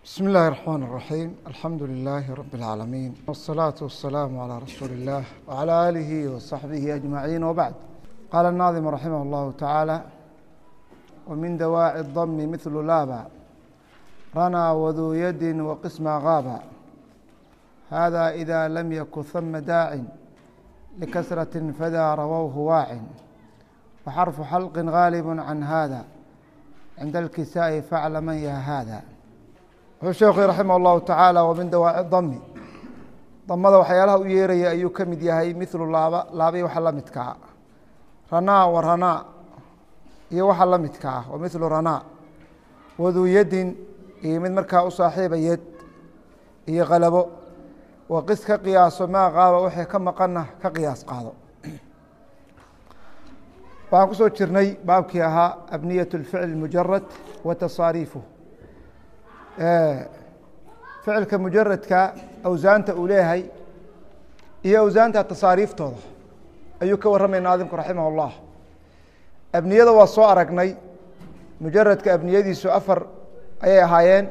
بسم الله الرحمن الرحيم الحمد لله رب العالمين والصلاة والسلام على رسول الله وعلى آله وصحبه أجمعين وبعد قال الناظم رحمه الله تعالى ومن دواعي الضم مثل لابا رنا وذو يد وقسم غابا هذا إذا لم يكن ثم داع لكسرة فذا رووه واع وحرف حلق غالب عن هذا عند الكساء فعل من يا هذا wuxuu sheekhu raximah اllahu tacaala wamin dawaaci dami damada waxyaalaha u yeeraya ayuu ka mid yahay milu laabai waxa la midkaa ranaa wa ranaa iyo waxa la midkaa wa milu ranaa waduu yadin iyo mid markaa u saaxiiba yad iyo qalabo wa qis ka qiyaaso maa qaaba waxay ka maqana ka qiyaas qaado waxaan ku soo jirnay baabkii ahaa abniyaة اficl mujarad wa tasaariifuh ficilka mujaradka awsaanta uu leeyahay iyo awsaanta tasaariiftooda ayuu ka warramaya naadimku raximah اllah abniyada waa soo aragnay mujaradka abniyadiisu afar ayay ahaayeen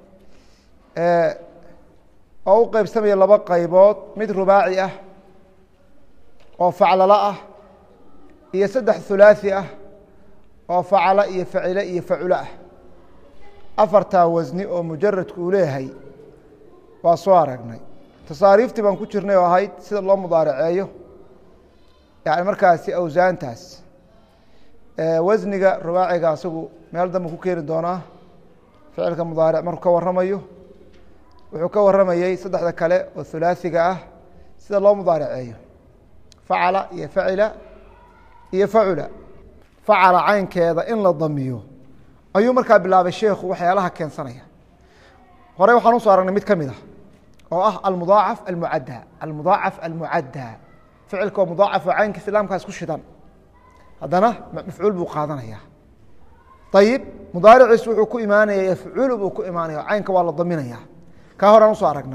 oo u qeybsamaya laba qaybood mid rubaaci ah oo faclala ah iyo saddex hulaaثi ah oo facala iyo facile iyo facula ah afartaa wasni oo mujaradku uu leeyahay waa soo aragnay tasaariiftii baan ku jirnay oo ahayd sida loo mudaaraceeyo yani markaasi awsaantaas wasniga rubaaciga asagu meel dambe ku keeni doonaa ficilka mudaaric markuu ka warramayo wuxuu ka warramayey saddexda kale oo hulaaثiga ah sida loo mudaaraceeyo facala iyo facila iyo facula facala caynkeeda in la damiyo ayuu markaa bilaabay sheekhu waxyaalaha keensanaya hore waxaan usoo aragnay mid ka mid ah oo ah almudaacaf almucadda almudaacaf almucadda ficilka oo mudaacaf oo caynka islaamkaas ku shidan haddana mafcuul buu qaadanaya ayib mudaariciisu wuxuu ku imaanaya yafculu buu ku imaanaya caynka waa la daminaya kaa horaan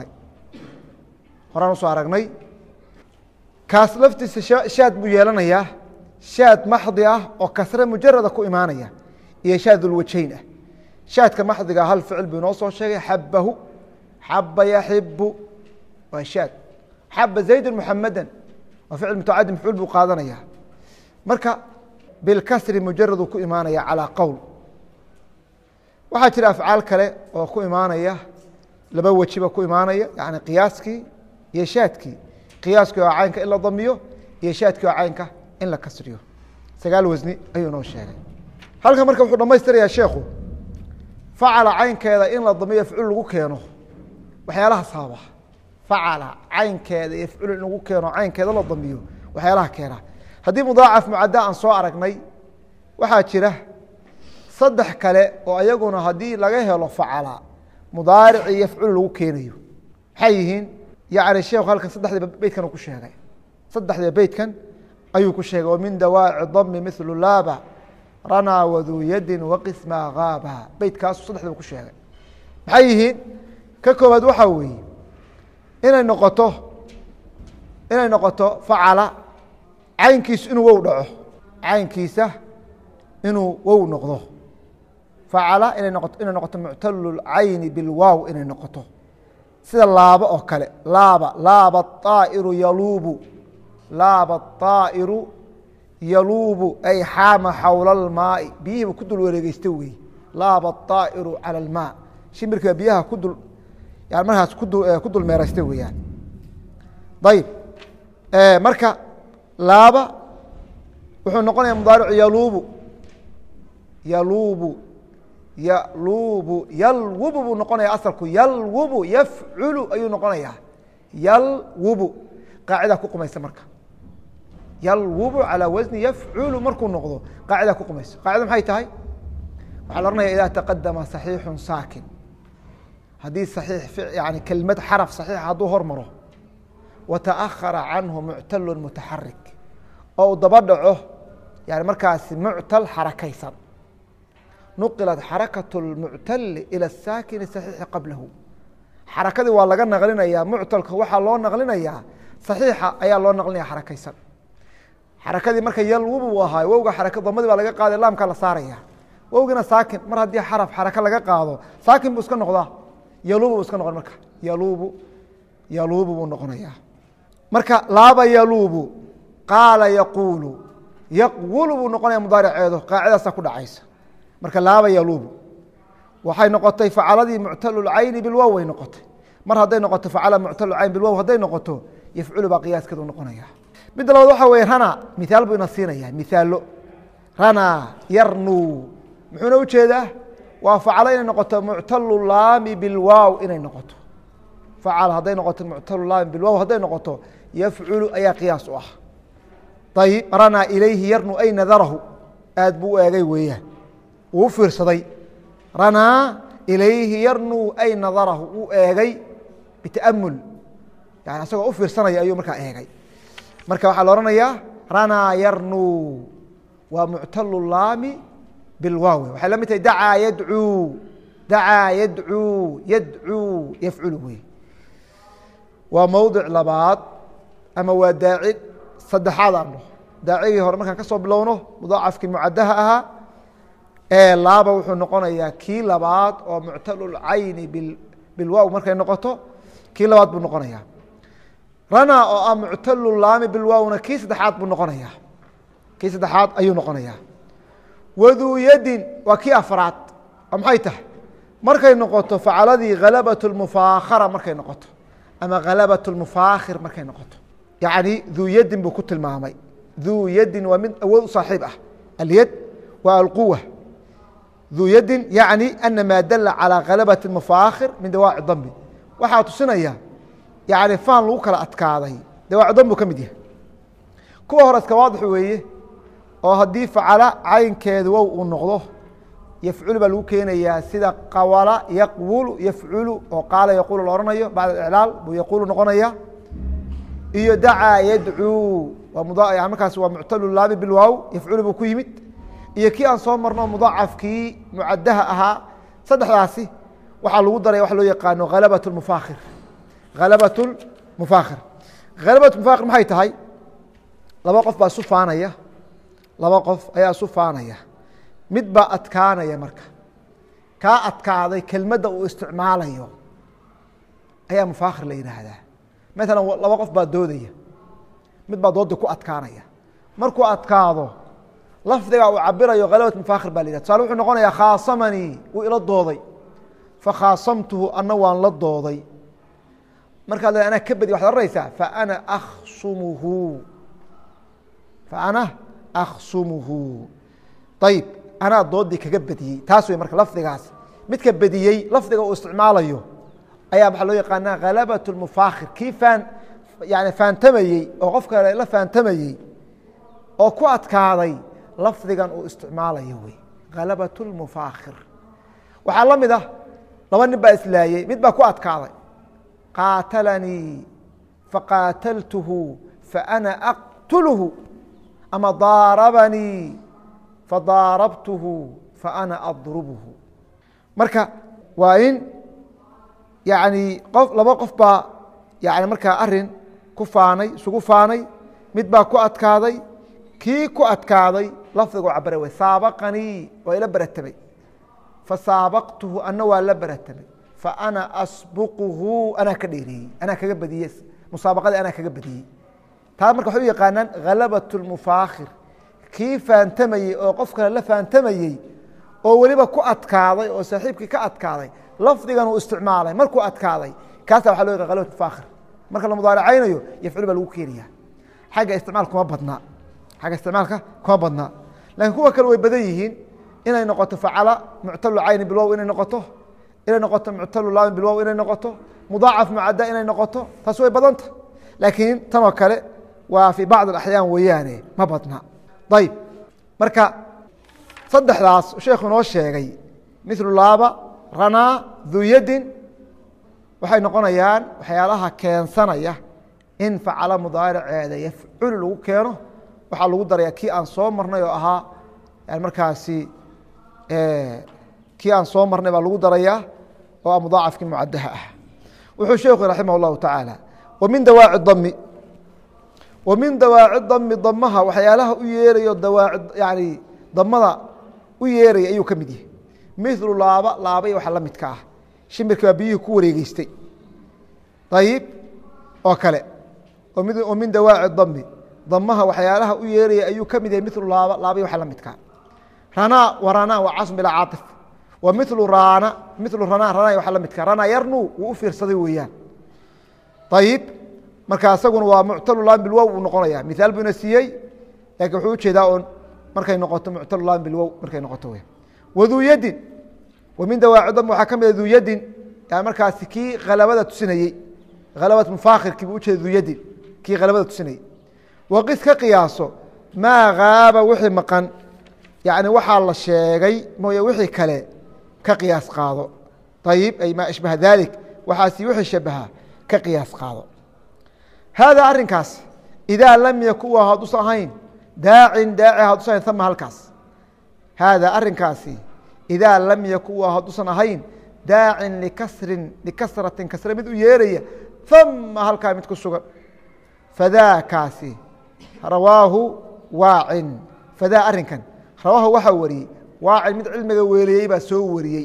usoo aragnay kaas laftiisa shaad buu yeelanayaa shaad maxdi ah oo kasre mujarada ku imaanaya iyo shaad ulwajayn ah shaadka maxdiga hal ficil buu inoo soo sheegay xabahu xaba yaxibu waa shaad xaba zaydu muxamada waa ficil mutacadi mafcuul buu qaadanaya marka bilkasri mujaradu ku imaanaya calaa qowl waxaa jira afcaal kale oo ku imaanaya laba wejiba ku imaanaya yani qiyaaskii iyo shaadkii qiyaaskii oo caynka in la damiyo iyo shaadkii oo caynka in la kasriyo sagaal wasni ayuu inoo sheegay halkan marka wuxuu dhamaystirayaa sheekhu facala caynkeeda in la damiyo yafcul lagu keeno waxyaalaha sababa facala caynkeeda yafcul in lagu keeno caynkeeda la damiyo waxyaalaha keena haddii mudaacaf mucadda aan soo aragnay waxaa jira saddex kale oo ayaguna haddii laga helo facala mudaarici yafcul lagu keenayo maxay yihiin yani sheekhu halkan saddexdiiba beytkan uu ku sheegay saddexdiiba beytkan ayuu ku sheegay wamin dawaaci dami milu laaba ranaa waduu yadin waqisma gaaba beytkaasu saddexdiiba ku sheegay maxay yihiin ka koobaad waxaa weeye inay noqoto facala caynkiisu inuu wow dhaco caynkiisa inuu wow noqdo facala inay noqoto muctalu cayni bilwaaw inay noqoto sida laaba oo kale laaba aa'iru yaluubu laaba aa'iru yaluubu ay xaama xawla almaai biyihiiba ku dul wareegeysta wey laaba aa'iru cala almaa shimbirkiiba biyaha kudul yani markaas ku dul meereysta weeyaan ayib marka laaba wuxuu noqonaya mudaaricu yaluubu buu noqonaya asalku yalwubu yafculu ayuu noqonaya yalwubu qaacida ku qumaysa marka yalwubu calى wasni yafculu markuu noqdo qaacida ku qumayso qaacida maxay tahay waxaa la ohanaya ida taqadama صaxiixu saakin haddii yani kelmad xaraf صaxiixa hadduu hormaro wataأkhara canhu muctalu mutaxarik oo uu daba dhaco yani markaasi muctal xarakaysan nuqilat xarakaة اlmuctali ilى الsaakini صaxiixi qablahu xarakadii waa laga naqlinaya muctalka waxaa loo naqlinayaa صaxiixa ayaa loo naqlinaya xarakaysan xarakadii marka yalwubu ahaay wowga xaraka damadii baa laga qaaday laamkaa la saaraya wowgina saakin mar haddii xaraf xaraka laga qaado saakin buu iska noqdaa yaluubu iska noqon marka yaluubu buu noqonayaa marka laaba yaluubu qaala yaquulu yaqwulu buu noqonaya mudaariceedu qaacidaasa ku dhacaysa marka laaba yaluubu waxay noqotay facaladii muctalulcayni bilwow way noqotay mar hadday noqoto facala muctalulcayn bilwow hadday noqoto yafculu baa qiyaaskeedu noqonaya midda labaad waxa weye rana miaal buu ina siinaya miaalo rana yarnuu muxuuna ujeedaa waa facalo inay noqoto muctalulaami bilwow inay noqoto facal hadday noqoto muctalulaami bilwow hadday noqoto yafculu ayaa qiyaas u ah ayib rana ilayhi yarnu ay nadarahu aad buu u eegay weeyaan wuu u fiirsaday ranaa ilayhi yarnuu ay nadarahu uu eegay bita'amul yani asagoo u fiirsanaya ayuu markaa eegay marka waxaa la ohanayaa ranaa yarnuu waa muctalulaami bilwaawi waxay la mid tahay dacaa yadcuu yafculu wey waa mowdic labaad ama waa daaci saddexaad aan dhaho daacigii hore markaan ka soo bilowno mudaacafkii mucadaha ahaa ee laaba wuxuu noqonayaa kii labaad oo muctalulcayni bilwaaw markay noqoto kii labaad buu noqonayaa rana oo ah muctalulaami bilwaawna kii saddexaad buu noqonayaa kii saddexaad ayuu noqonayaa waduu yadin waa kii afraad oo maxay tahay markay noqoto facaladii halabat lmufaakhara markay noqoto ama halabat lmufaakhir markay noqoto yacni duu yadin buu ku tilmaamay duu yadin waa mid awood u saaxiib ah alyad waa alquwa duu yadin yacni ana maa dala calىa halabat mufaakhir min dawaaci dambi waxaa tusinaya yani faan lagu kala adkaaday dawaaci dambi buu ka mid yahay kuwa hore iska waadix weeye oo haddii facala caynkeedu wow uu noqdo yafculu baa lagu keenayaa sida qawala yaqwulu yafculu oo qaala yaquulu la ohanayo bacd iclaal buu yaquulu noqonaya iyo dacaa yadcuu waa markaas waa muctalulaami bilwaaw yafculu buu ku yimid iyo kii aan soo marno mudaacafkii mucadaha ahaa saddexdaasi waxaa lagu daraya waxa loo yaqaano halabat mufaakhir halabat mufaakhir halabat mufaakhir maxay tahay laba qof baa isu faanaya laba qof ayaa isu faanaya mid baa adkaanaya marka kaa adkaaday kelmadda uu isticmaalayo ayaa mufaakhir la yidhaahdaa maalan laba qof baa doodaya mid baa doodii ku adkaanaya markuu adkaado lafdiga uu cabirayo halabat mufaakhir ba la yihah tusaale wuxuu noqonayaa khaasamanii wuu ila dooday fakhaasamtuhu ana waan la dooday markaad le anaa ka badi waxad ohanaysaa faana aksumuhu ayib anaa doodii kaga badiyey taas wey marka lafdigaas midka badiyey lafdiga uu isticmaalayo ayaa waxaa loo yaqaanaa halabat mufaakhir kii yani faantamayey oo qof kale la faantamayey oo ku adkaaday lafdigan uu isticmaalayo wey halabat mufaakhir waxaa la mid ah laba nin baa islaayey mid baa ku adkaaday qaatalanii faqaataltuhu faana aqtulhu ama daarabanii fadaarabtuhu faana adrubhu marka waa in yani laba qof baa yani markaa arin ku faanay isugu faanay mid baa ku adkaaday kii ku adkaaday lafdiga u cabara wey saabaqanii waa ila beratamay fasaabaqtuhu ana waa la beratamay faana asbuquhu anaa ka dheereeyey anaa kaga badiyey musaabaqadii anaa kaga badiyey taa marka waxay u yaqaanaan halabat mufaakhir kii faantamayey oo qof kale la faantamayey oo weliba ku adkaaday oo saaxiibkii ka adkaaday lafdigan uu isticmaalay markuu adkaaday kaasa waxa loo yaqan halabat mufaakhir marka la mudaaracaynayo yafculu baa lagu keenaya xagga isticmaalka kuma badnaa lakin kuwa kale way badan yihiin inay noqoto facala muctalulcayni bilwow inay noqoto muctalulaami bilwow inay noqoto mudaacaf mucada inay noqoto taas way badanta laakiin tanoo kale waa fii bacd axyaan weeyaane ma badna ayb marka saddexdaas sheekhu inoo sheegay milu laaba ranaa duu yadin waxay noqonayaan waxyaalaha keensanaya in facala mudaariceeda yafculu lagu keeno waxaa lagu daraya kii aan soo marnay oo ahaa markaasi kii aan soo marnay baa lagu darayaa oo ah mudaacafkii mucadaha ah wuxuu sheekhu raximah اllahu tacaala wamin dawaaci dami damaha waxyaalaha u yeerayo yani damada u yeeraya ayuu ka mid yahay milu laaba iyo waxa la midka ah shimbirkii baa biyihii ku wareegeystay ayib oo kale oo min dawaaci dami damaha waxyaalaha u yeeraya ayuu ka mid yahay milu laabay waxa la midkaa ranaa wa ranaa waa casm bilaa caaطif wa milu ranaa waxa la midkaa ranaa yarnu wuu u fiirsaday weeyaan ayib marka isaguna waa muctalu lam bilwow uu noqonaya miaal buu ina siiyey lakin wuxuu ujeedaa on markay noqoto muctalu lam bilwow markay noqoto w waduu yadin wa min dawaaci dam waxaa ka mida duu yadin yani markaasi kii halabada tusinayey halabat mufakhirkii buu ujeeda duu yadin kii halabada tusinayey waqis ka qiyaaso maa haaba wixii maqan yani waxaa la sheegay mooye wixii kale ka qiyaas qaado ayib ay maa ashbaha dalik waxaasi wixii shabaha ka qiyaas qaado hada arinkaas idaa lam yakun waa haduusan ahayn daacin daaci haduusan ahayn ama halkaas hada arinkaasi idaa lam yakun waa haduusan ahayn daacin likasratin kasre mid u yeeraya ama halkaa mid ku sugan fadaakaasi rawaahu waacin fadaa arinkan rawaahu waxaa wariyey waacin mid cilmiga weeliyey baa soo wariyey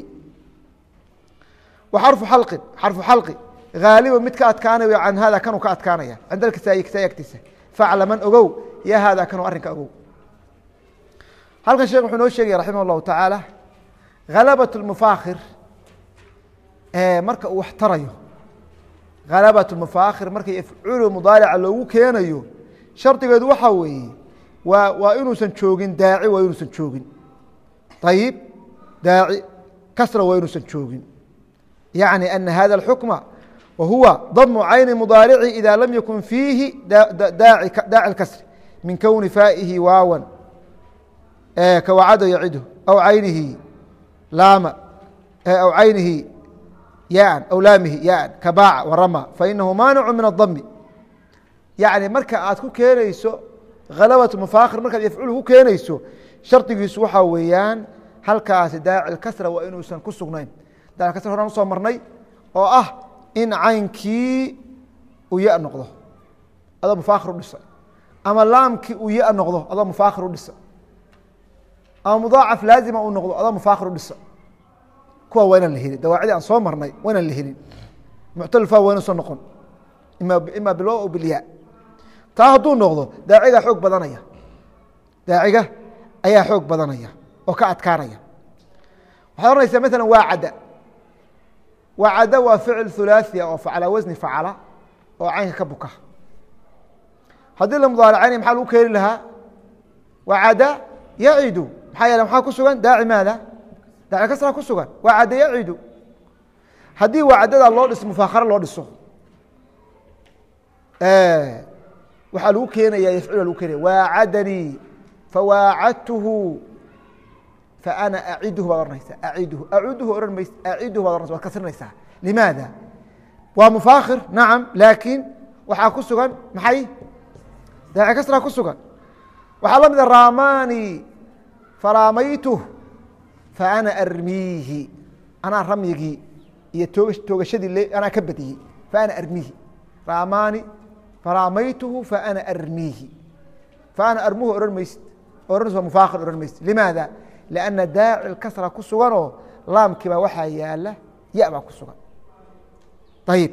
wa xarfu xalqi haaliba mid ka adkaanaya can hada kanuu ka adkaanaya cinda alkisaa kisaa agtiisa faclaman ogow ya hada kanuu arrinka ogow halkan sheekh wuxuu noo sheegaya raximah اllahu tacaala halabat اlmufaakhir marka uu wax tarayo halabat اlmufaakhir marka yafculu mudaarica loogu keenayo shardigeedu waxaa weeye waa inuusan joogin daaci waa inuusan joogin ayib daaci kasra waa inuusan joogin yaعni ana hada اxukma wahuwa damu cayni mudaarici ida lam yakun fiihi daaci اkasri min kowni faa'ihi waawan kawacado yacidu aw caynihi laama aw caynihi yaan aw laamihi yaan kabaaca warama fainahu maanicu min الdami yaعni marka aad ku keenayso halabat mufaakhir markaad yafculu ku keenayso shardigiisu waxaa weeyaan halkaasi daaci kasra waa inuusan ku sugnayn daaci kasra horaan usoo marnay oo ah in caynkii uu ya noqdo adoo mufaakhir u dhisa ama laamkii uu ya noqdo adoo mufaakhir u dhisa ama mudaacaf laazima uu noqdo adoo mufaakhir u dhisa kuwa waa inaan la helin dawaacidi aan soo marnay waa inaan la helin muctalfa waa inuusan noqon ima bilwow aw bilyaa taa hadduu noqdo daaciga xoog badanaya daaciga ayaa xoog badanaya oo ka adkaanaya waxaad oranaysaa maala waacada waacada waa ficil hulaaثia oo calaa wasni facala oo caynka ka buka haddii la mudaaracaynaya maxaa lagu keeni lahaa wacada yacidu maxaa yeele maxaa ku sugan daaci maada daaci kasra ku sugan wacada yacidu haddii wacadada loo dhiso mufaakara loo dhiso waxaa lagu keenaya yafcul lagu keenaya waacadanii fawaacadtuhu faana aciduhu baad ohanaysaa aciduhu acuduhu ohan maysa aciduhu baad ohanaysa waad kasrinaysaa limaada waa mufaakhir nacam laakiin waxaa ku sugan maxay daaci kasraa ku sugan waxaa la mida raamani faraamaytuh faana armiihi anaa ramyigii iyo toogashadii anaa ka badiyey faana armiihi raamani faraamaytuhu faana armiihi faana armuhu ohan maysid ohanaysa waa mufaakhir ohan maysid limaada لأنa daaci kasra ku suganoo laamkii baa waxaa yaala ya baa ku sugan ayib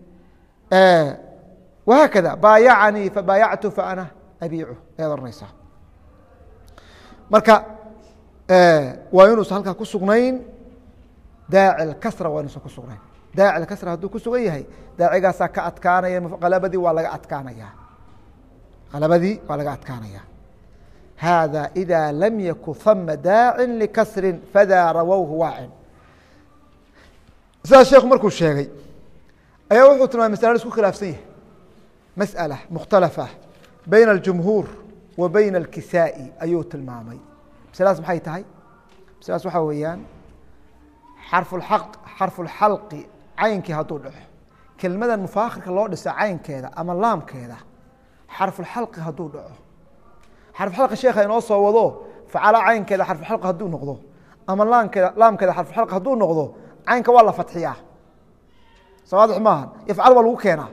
wahaakada baayacanii fabaayactu faana abiicu ayaad ohanaysaa marka waa inuusan halkaa ku sugnayn daaci kasra waa inuusan ku sugnayn daaci kasra hadduu ku sugan yahay daacigaasaa ka adkaanaya qalabadii waa laga adkaanaya qalabadii waa laga adkaanaya hada إida lam yakun hama daaci likasri fadaa rawowhu waacin sidaas sheekhu markuu sheegay ayaa wuxuu tilmaamay masala isku khilaafsan yahay masأala mukhtalafa bayna اljumhuur wa bayna اlkisaa'i ayuu tilmaamay masaladaas maxay tahay masaladaas waxaa weeyaan xarfuxalqi caynkii hadduu dhaco kelmadan mufaakhirka loo dhisa caynkeeda ama laamkeeda xarfuxalqi hadduu dhaco xarfuxalqi sheekha inoo soo wado facala caynkeeda xarfuxalqi hadduu noqdo ama laamkeeda xarfuxalqi hadduu noqdo caynka waa la fatxiyaa soo waadix maaha yafcal baa lagu keenaa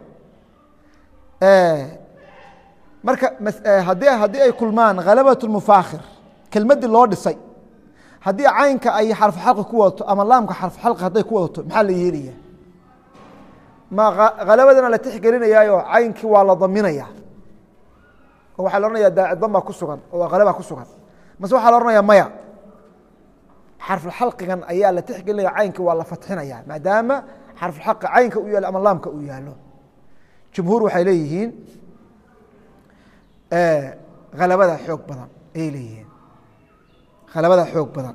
marka haddii ay kulmaan halabat mufaakhir kelmadii loo dhisay haddii caynka ay xarfu xalqi ku wadato ama laamka xarfu xalqi hadday ku wadato maxaa la yeelaya ma halabadana la tixgelinayaayo caynkii waa la daminaya oo waxaa la ohanaya daacidan baa ku sugan oo halaba ku sugan mase waxaa la ohanaya maya xarfu xalqigan ayaa la tixgelinaya caynkii waa la fatxinaya maadaama xarfu xalqi caynka u yaalo ama laamka uu yaalo jumhuur waxay leeyihiin halabada xoog badan ayay leeyihiin halabada xoog badan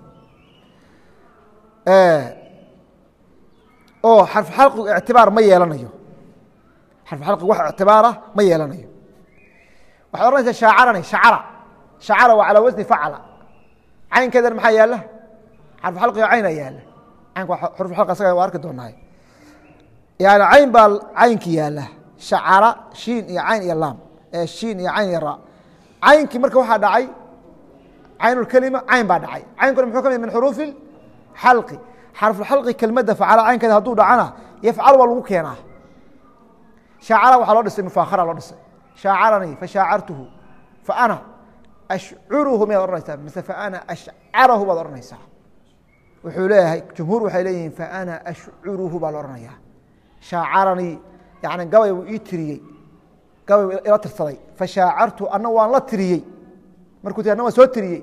oo xarfu xalqigu ictibaar ma yeelanayo xarfu xalqigu wax ictibaara ma yeelanayo waxaad ohanaysaa shaacarani shacara shacara waa calaa wasni facala caynkeedan maxaa yaala xarfu xalqiga cayna yaala caynka waa xurfu xalqi asaga waa arki doonaa yani cayn baa caynki yaala shacara shiin iyo cayn iyo laam shiin iyo cayn iyo ra caynkii marka waxaa dhacay caynulkelima cayn baa dhacay caynkuna muxuu ka mid min xuruufi xalqi xarfuxalqi kelmadda facala caynkeeda hadduu dhacana yafcal waa lagu keenaa shaacala waxaa loo dhisay mufaakara loo dhisay shaacaranii fashaacartuhu faana ashcuruhu miyaad ohanaysaa mise faana ashcarahu baad ohanaysaa wuxuu leeyahay jumhuur waxay leeyihiin faana ashcuruhu baa la ohanaya shaacaranii yani gabay buu ii tiriyey gabay ila tirsaday fashaacartu ana waan la tiriyey markuu ti ana waan soo tiriyey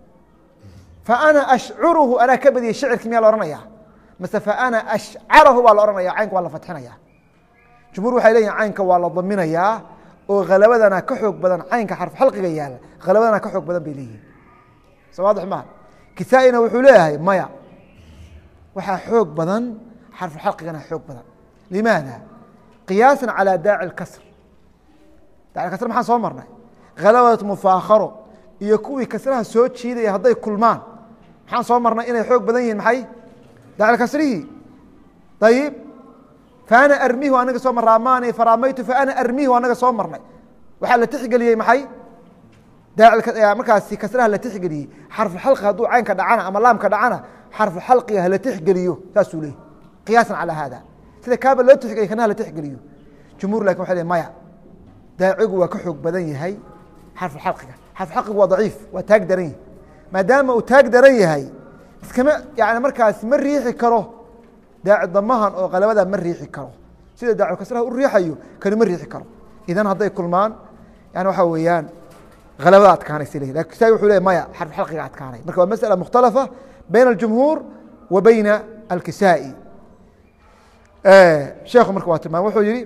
faana ashcuruhu anaa ka badiyey shicirki miyaa la ohanaya mase faana ashcarahu baa la ohanaya caynka waa la fatxinaya jumhuur waxay leeyihin caynka waa la daminayaa oo halabadana ka xoog badan caynka xarfu xalqiga yaala halabadana ka xoog badan bay leeyihin soo waadix maa kisaa-ina wuxuu leeyahay maya waxaa xoog badan xarfu xalqigana xoog badan limaada qiyaasa calى daaci اkasr daaci kasr maxaan soo marnay halabat mufaakharo iyo kuwii kasraha soo jiidaya hadday kulmaan maxaan soo marnay inay xoog badan yihiin maxay daaci kasrihi ayib faana armihu anaga soo mar ramani faramaytu faana armihu anaga soo marnay waxaa la tixgeliyey maxay markaasi kasraha la tixgeliyey xarfu xalqi hadduu caynka dhacana ama laamka dhacana xarfu xalqiga hala tixgeliyo saasuu leeyay qiyaasan calى hada sida kaaba loo tixgeliy kana hala tixgeliyo jumhuur lakin waxay le maya daacigu waa ka xoog badan yahay xarfu xalqiga xarfu xalqigu waa daciif waa taag daran yahay maadaama uu taag daran yahay iskama yani markaas ma riixi karo daaci damahan oo qalabada ma riixi karo sida daaci kasraha u riixayo kani ma riixi karo idan hadday kulmaan yani waxaa weeyaan halabada adkaanaysa leeyihin lakin kisaa wuxuu le maya xarfu xalqiga adkaanay marka waa masأala mukhtalafa bayna اljumhuur wa bayna alkisaa-i sheekhu marka waa tilmaam wuxuu yihi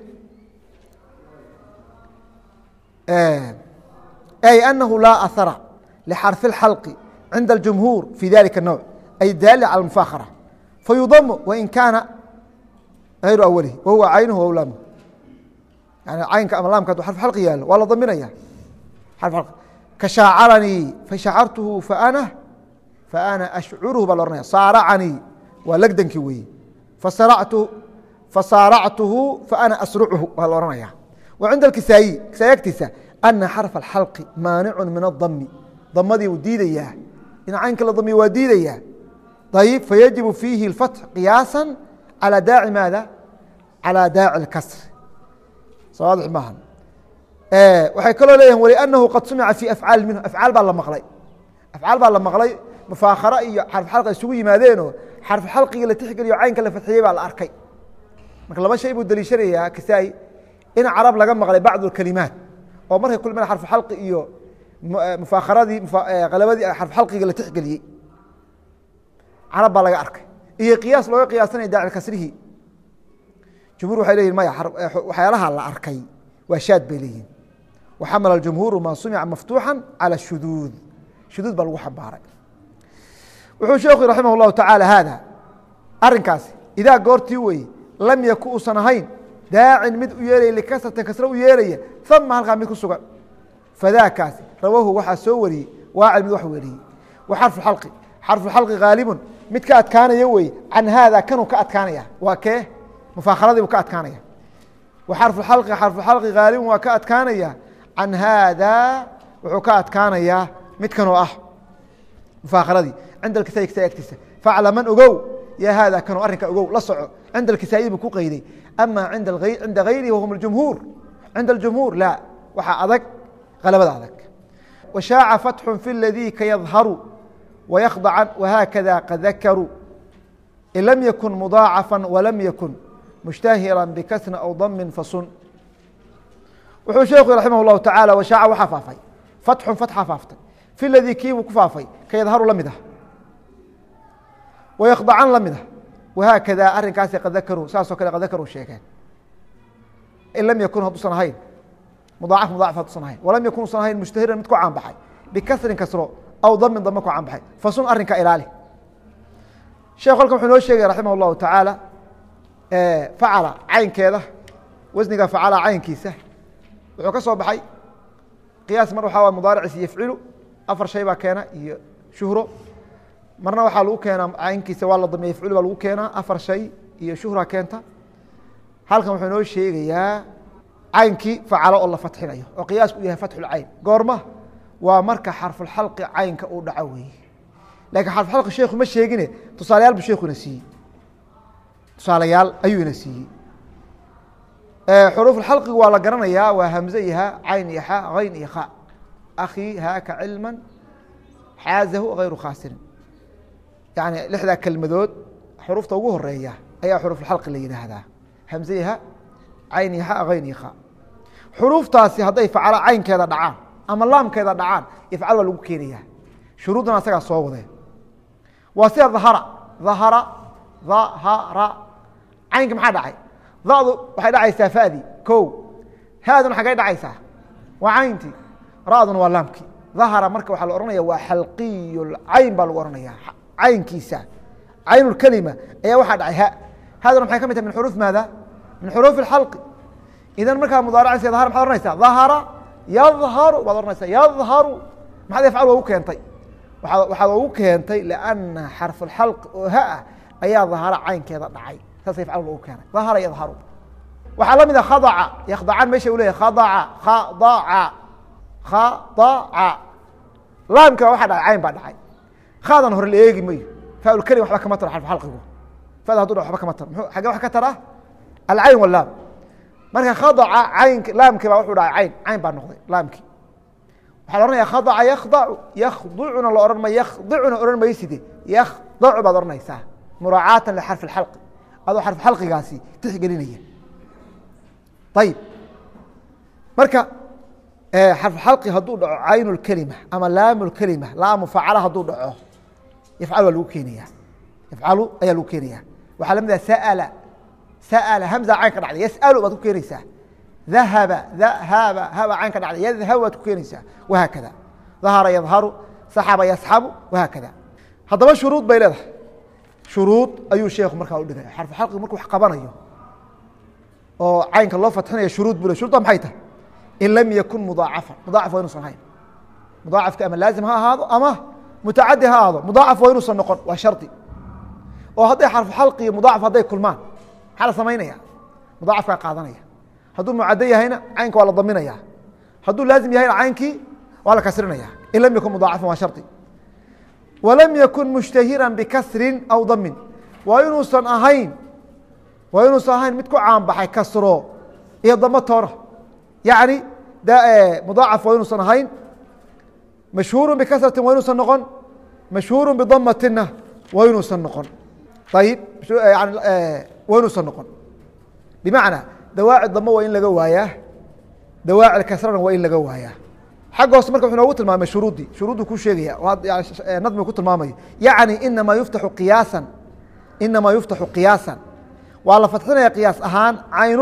ay anahu laa ahara lxarfi اxalqi cinda اljumhuur fi dalika الnowc ay daali calى mufakhara fayudamu wain kaana غayru awalihi wahuwa caynuhu aw laamhu yani caynka ama laamka haduu xarfu xalqi yaalo waa la daminaya kashaacaranii fashacartuhu faana ashcuruhu baa la ohanaya saaracanii waa legdankii weeye fasaaractuhu faana asruchu waa la ohanaya wa cinda kisaayi kisaay agtiisa ana xarfa اxalqi maanicu min adami damadii uu diidayaa in caynka la damiyo waa diidayaa ayib fayajibu fiihi اfatx qiyaasa calى daaci maada calى daaci اkasr sawaadix maaha waxay kaloo leeyihin wlأnahu qad sumica fi afcaali minhu afcaal baa la maqlay afcaal baa la maqlay mufaakharo iyo xarfu xalqa isugu yimaadeenoo xarfu xalqigii la tixgeliyo caynka la fatxiyey baa la arkay marka laba shay buu daliishanayaa kisaa-i in carab laga maqlay bacd اkalimaat oo markay kulmeen xarfu xalqi iyo mufaakharadii qalabadii xarfu xalqiga la tixgeliyey carab baa laga arkay iyo qiyaas looga qiyaasanaya daaci kasrihi jumhuur waxay leyihin maya waxyaalaha la arkay waa shaad bay leeyihin waxamala اjumhuuru ma sumica maftuuxa calى shuduud shuduud baa lagu xambaaray wuxuu sheekhu raximah اllahu taعaalى haada arinkaasi idaa goortii weye lam yaku uusan ahayn daacin mid u yeelaya likasratin kasra u yeelaya ama halkaa mid ku sugan fadaakaasi rawahu waxaa soo wariyey waacil mid wax weriyey wa xarfu xalqi xarfu xalqi haalibun mid ka adkaanaya weye can haada kanuu ka adkaanaya waa kee mufaakharadii buu ka adkaanaya wa xarfu xalqi haalibun waa ka adkaanaya can haada wuxuu ka adkaanayaa mid kanoo ah mufaakharadii cinda alkisaai kisaa agtiisa faclaman ogow ya haada kanoo arrinka ogow la soco cinda alkisaai buu ku qeyday ama cinda gayrihi wahum اjumhuur cinda اljumhuur la waxaa adag qalabada adag washaaca fatxu fi ladii ka yadharu ويخضعا وهكذا قد ذكروا إن لم يكن مضاعفا ولم يكن مشتهرا بكسر أو ضم فصن wuxuu sheekhu raximah الlahu taعaalى washaaca waxaa faafay fatxun fatxa faaftay fi ladii kiibuu ku faafay ka yadharu la mid ah wayakdacan la mid ah wahaakada arrinkaasi qad dakaruu saasoo kale qad dakaruu sheegeen in lam yakun hadduusan ahayn mudaacaf mudaacaf hadduusan ahayn walam yakun usan ahayn mushtahiran mid ku caan baxay bikasrin kasro aw damin dame ku caan baxay fasun arrinka ilaali sheekhu halkan wuxuu noo sheegaya raximah الlahu taعaalى facala caynkeeda wasniga facala caynkiisa wuxuu ka soo baxay qiyaas mar waxaa mudaariciisa yafcilu afar shay baa keena iyo shuhro marna waxaa lagu keenaa caynkiisa waa la damiya yafcilu baa lagu keenaa afar shay iyo shuhra keenta halkan wuxuu noo sheegayaa caynkii facalo oo la fatxinayo oo qiyaasku u yahay fatxulcayn goorma waa marka xarfulxalqi caynka uu dhaco weeye laakiin xarfulxalqi sheekhu ma sheegine tusaalayaal buu sheekhu ina siiyey tusaalayaal ayuu ina siiyey xuruuf xalqigu waa la garanayaa waa hamze iyo ha cayn iyo xa hayn iyo kha akii haaka cilma xaazahu hayru khaasirin yani lixdaa kelmadood xuruufta ugu horeeya ayaa xuruufxalqi la yidhaahdaa hamze iyo ha cayn iyo xa hayn iyo kha xuruuftaasi hadday facalo caynkeeda dhacaan ama laamkeeda dhacaan ifcal waa lagu keenayaa shuruuddan asagaa soo wadee waa sida dhahara dhahara dhahara caynka maxaa dhacay dadu waxay dhacaysaa fadii ko haaduna xaggay dhacaysaa waa cayntii raduna waa laamkii dhahara marka waxaa la ohanaya waa xalqiy cayn baa lagu ohanaya caynkiisa cayn اkelima ayaa waxaa dhacay ha haaduna maxay ka mid tahay min xuruuf maada min xuruuf اxalqi idan markaa mudaaracaysa dhahara maxad ohanaysaa dhahara yadharu baad ohanaysaa yadharu maxaad afcal ugu keentay waxaad ugu keentay lana xarf اxalqi oo ha ah ayaa dhahara caynkeeda dhacay saas afcal logu keenay dhahara yadharu waxaa la mid a khadaca yakdacan meesha u leyahy khadaca khadaca khadaca laamka waxaa dhacay cayn baa dhacay khaadan hore la eegi mayo faaulkelim waxba kama taro xarfu xalqigu fada haduu dha waxba kama taro muxuu xagee wax ka tara alcayn walaam marka khadaca caynk laamkii baa wuxuu dhacay cayn cayn baa noqday laamkii waxaa la ohanaya khadaca yakdacu yakducuna la ohan ma yakdicuna ohan mayside yakdacu baad ohanaysaa muraacaatan lixarfi اxalqi adoo xarfu xalqigaasi tixgelinaya ayib marka xarfu xalqi hadduu dhaco cayn اkelima ama laam اkelima laamu facala hadduu dhaco yafcal waa lagu keenaya yafcalu ayaa lagu keenaya waxaa la mid ah sa'ala sa'ala hamza cayn ka dhacday yas'alu baad ku keenaysaa dahaba dahaba haba cayn ka dhacday yadhabu baad ku keenaysaa wahaakada dhahara yadharu saxaba yasxabu wahaakada haddaba shuruud bay leedahay shuruud ayuu sheekhu markaa udhigaya xarfu xalqigu markuu wax qabanayo oo caynka loo fatxinaya shuruud buu le shurudda maxay tahay in lam yakun mudaacafan mudaacaf waa inuusan ahayn mudaacafka ama laazim ha ahaado ama mutacadi ha ahaado mudaacaf waa inuusan noqon waa shardi oo hadday xarfu xalqi iyo mudaacaf hadday kulmaan maxaa la samaynaya mudaacafkaa qaadanaya hadduu mucaddo yahayna caynka waa la daminaya hadduu laazim yahayna caynkii waa la kasrinaya in lam yakun mudaacafan waa shardi walam yakun mushtahiran bikasrin aw damin waa inuusan ahayn mid ku caanbaxay kasro iyo damo toona yacni mudaacaf waa inuusan ahayn mashhuuru bikasratin waa inuusan noqon mashhuuru bidamatina waa inuusan noqon ayib waa inuusan noqon bimacnaa dawaaci damo waa in laga waayaa dawaaci kasrana waa in laga waayaa xagga hoose marka wuxuu noogu tilmaamay shuruuddii shuruuddu ku sheegaya nadmigu ku tilmaamayo yacni inamaa yuftaxu qiyaasan waa la fatxinaya qiyaas ahaan caynu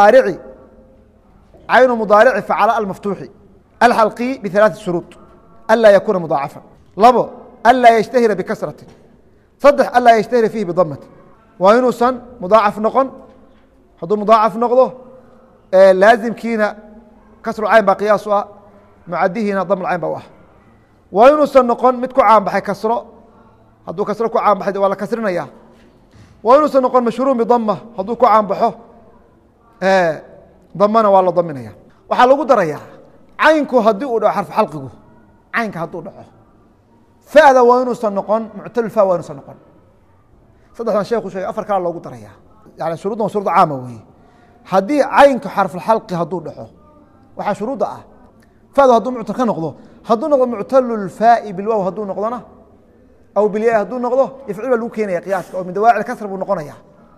mudaarici facala almaftuuxi alxalqi bihalaaثi shuruud anlaa yakuuna mudaacafan labo anlaa yashtahira bikasratin saddex anlaa yashtahira fiihi bidamati waa inuusan mudaacaf noqon hadduu mudaacaf noqdo laazimkiina kasru cayn baa qiyaas u ah mucadihiina daml cayn ba u ah waa inuusan noqon mid ku caanbaxay kasro hadduu kasro ku caanbaxay waa la kasrinaya waa inuusan noqon mashhuurun bidama hadduu ku caanbaxo damana waa la daminaya waxaa lagu daraya caynku haddii uu dhaco xarfu xalqigu caynka hadduu dhaco fada waa inuusan noqon muctalfa waa inuusan noqon saddexdan sheekhu sheegay afar kala loogu daraya yani shuruuddan waa shuruud caama weye haddii caynka xarfuxalqi hadduu dhaco waxaa shuruudda ah fadu hadduu muctal ka noqdo hadduu noqdo muctalulfaai bilwow hadduu noqdona aw bilyaa hadduu noqdo yafcil baa lagu keenaya qiyaaska oo min dawaaci kasr buu noqonaya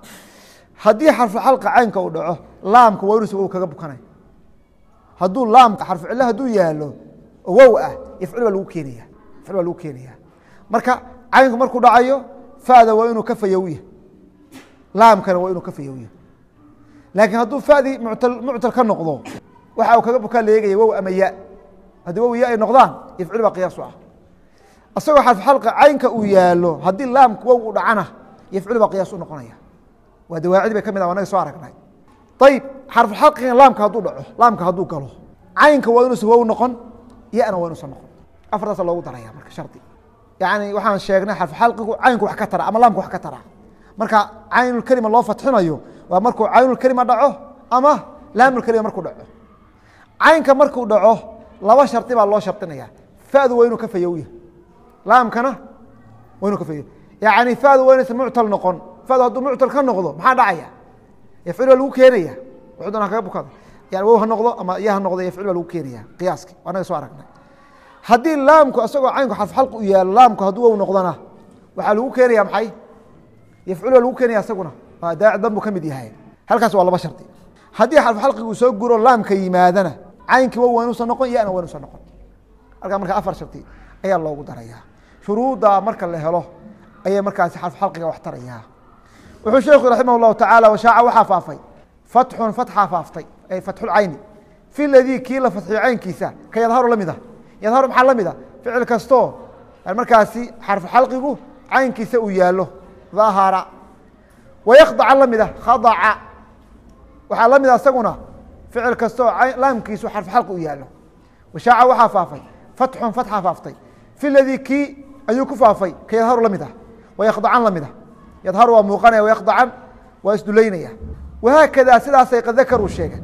haddii xarfu xalqa caynka uu dhaco laamka waa inuusa wow kaga bukanay hadduu laamka xarfu cilo hadduu yaalo oo wow ah yafcil baa lagu keenaya yafcil baa lagu keenaya marka caynku markuu dhacayo fada waa inuu ka fayowya laamkana waa inuu ka fayowya laakiin hadduu fadii muctal ka noqdo waxa uu kaga bukaa leegaya wow ama ya haddii wow ya ay noqdaan yafcil baa qiyaas u ah asagoo xarfu xalqa caynka uu yaalo haddii laamku wow u dhacana yafcil baa qiyaas u noqonaya waa dawaacid bay ka mid ah anaga soo aragnay ayib xarfu xalqiga laamka hadduu dhaco laamka hadduu galo caynka waa inuusan wow noqon yana waa inuusan noqon afartaasa loogu daraya marka shardi yani waxaan sheegnay xarfu xalqigu caynku wax ka tara ama laamku wax ka tara marka caynulkelima loo fatxinayo waa markuu caynulkelima dhaco ama laamulkelima markuu dhaco caynka markuu dhaco laba shardi baa loo shardinaya fadu waa inuu ka fayowya laamkana waa inuu ka fayow yani fadu waa inaysan muctal noqon fadu hadduu muctal ka noqdo maxaa dhacaya yafcil baa lagu keenaya wuxuu doonaa kaga bukada yani wow ha noqdo ama ya ha noqdo yafcil baa lagu keenaya qiyaaski anaga soo aragnay haddii laamku isagoo caynku xarfu xalqi u yaalo laamku hadduu wow noqdona waxaa lagu keenaya maxay yafcil baa lagu keenaya isaguna waa daaci dan buu ka mid yahay halkaas waa laba shardi haddii xarfu xalqigu soo guro laamka yimaadana caynkii wow waa inuusan noqon yana waa inuusan noqon halkaa marka afar shardi ayaa loogu daraya shuruudda marka la helo ayay markaasi xarfu xalqiga wax taraya wuxuu sheekhu raximah الlahu taعalى washaaca waxaa faafay fatxun fatxaa faaftay ay fatxulcayni fi ladii kii la fatxiyo caynkiisa ka yadharu la mid ah yadharu maxaa la mid ah ficil kastoo markaasi xarfu xalqigu caynkiisa uu yaalo dahara wayakdaca la mid ah khadaca waxaa la mid ah isaguna ficil kastoo laamkiisu xarfu xalqi u yaalo washaaca waxaa faafay fatxun fatxaa faaftay fi ladii kii ayuu ku faafay ka yadharu la mid ah wayakdacan la mid ah yadharu waa muuqanaya wayakdacan waa isdulaynaya wahaakada sidaasay qadakaruu sheegeen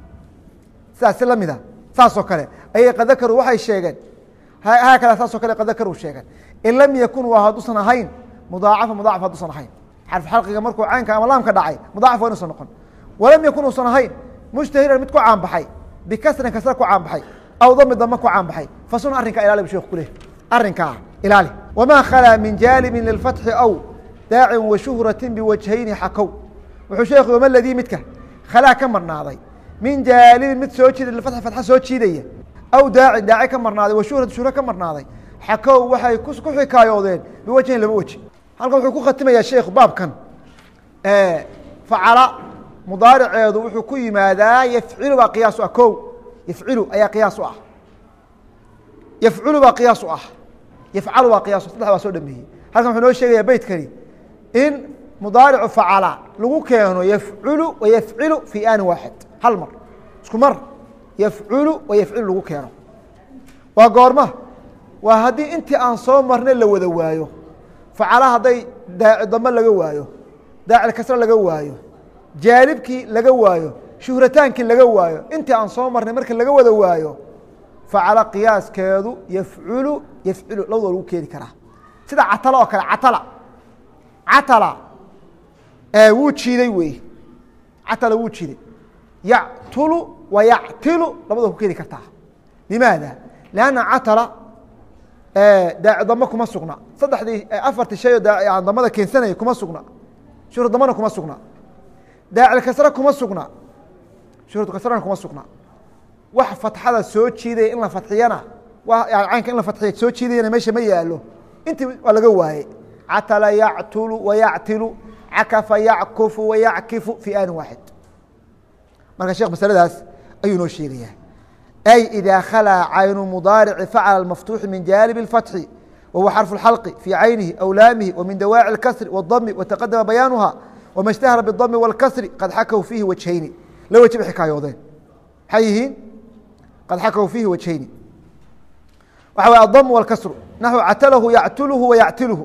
sidaasi lamida saasoo kale ayay qadakaru waxay sheegeen haakada saasoo kale qadakaruu sheegeen in lam yakun waa hadduusan ahayn mudaacafa mudaacaf hadduusan ahayn xarfu xalqiga markuu caynka ama laamka dhacay mudaacaf waa inuusan noqon walam yakun uusan ahayn mujtahiran mid ku caanbaxay bikasrin kasra ku caanbaxay aw dami dama ku caanbaxay fasun arrinkaa ilaali bu sheekhu ku leh arrinkaa ilaali wamaa khalaa min jaalibin lilfatxi aw daacin washuhratin biwajhayni xakow wuxuu sheekhu wama ladii midka khalaa ka marnaaday min jaalibin mid soo jiida lifatxi fatxa soo jiidaya aw daacin daaci ka marnaaday washuhratin shuhro ka marnaaday xakow waxay ku xikaayoodeen biwajhayn laba weji halkan wuxuu ku khatimayaa sheekhu baabkan facala mudaariceedu wuxuu ku yimaadaa yafcilu baa qiyaas u ah ko yafcilu ayaa qiyaas u ah yafculu baa qiyaas u ah yafcalu baa qiyaas saddex baa soo dhameeyey halkan wuxuu noo sheegaya beytkani in mudaaricu facala lagu keeno yafculu wa yafcilu fi aani waaxid hal mar isku mar yafculu wa yafcilu lagu keeno waa goorma waa haddii intii aan soo marnay la wada waayo facala hadday daaci dambe laga waayo daacil kasre laga waayo jaalibkii laga waayo shuhrataankii laga waayo intii aan soo marnay marka laga wada waayo facala qiyaaskeedu yafculu yafcilu labadoo lagu keeni karaa sida catala oo kale catala wuu jiiday wey catala wuu jiiday yactulu wa yactilu labadoo ku keeni kartaa limaada lanna catala daaci damba kuma sugna saddexdii afartii shay oo aan dambada keensanaya kuma sugna shuhra dambana kuma sugna daacil kasre kuma sugna shuhratu kasrana kuma sugna wax fatxada soo jiidaya in la fadxiyana caynka in la fadxiya soo jiidayana meesha ma yaalo intii waa laga waaye catala yactulu wayactilu cakafa yackufu wayackifu fi aani waaxid marka sheekh masaladaas ayuu noo sheegayaa ay idaa khalaa caynu mudaarici facala maftuuxi min jaanib اfatxi wahuwa xarfu اxalqi fii caynihi aw laamihi wa min dawaaci اkasri wاdami wataqadama bayaanuha wama اshtahara bاdami wاlkasri qad xakaw fiihi wajhayni la weji bay xikaayoodeen maxay yihiin qad xakaw fiihi wajhayni waxa way adam wاlkasru naxو catalahu yactulhu wayactilhu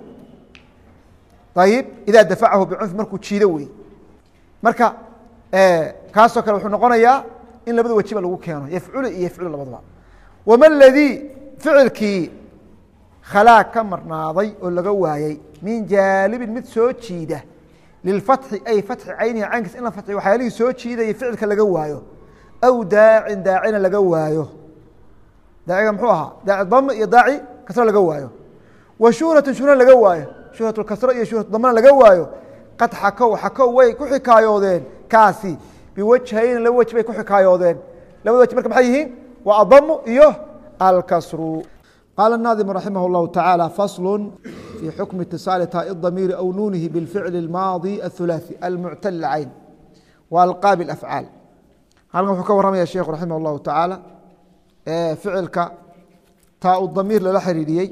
ayib idaa dafacahu bicunfi markuu jiido wey marka kaasoo kale wuxuu noqonayaa in labada wejiba lagu keeno yafculu iyo yafculu labadaba wama ladii ficilkii khalaa ka marnaaday oo laga waayey min jaalibin mid soo jiida lilfatxi ay fatxi caynihi caynkiis in la fatxiyo waxyaalihii soo jiidaya ficilka laga waayo aw daacin daacina laga waayo daaciga muxuu ahaa daaci dam iyo daaci kasra laga waayo وشهرة شهرة laga waayo شهرة الكسرة iyo شهرة ضمana laga waayo qad xakow way ku xikaayoodeen kaasi biwajhayn laba waj bay ku xikaayoodeen labada waj marka maxay yihiin waa adamu iyo alkasru قال الناظم رحمه الله تعالى فصل في حكم اتصال تاء الضمير أو نونه بالفعل الماضي الثلاثي المعتل العين والقاب الأفعال هل وxuu ka waramaya sheekhu رaحimه الlahu taعaalى ficilka taa damiir lala xiriiriyey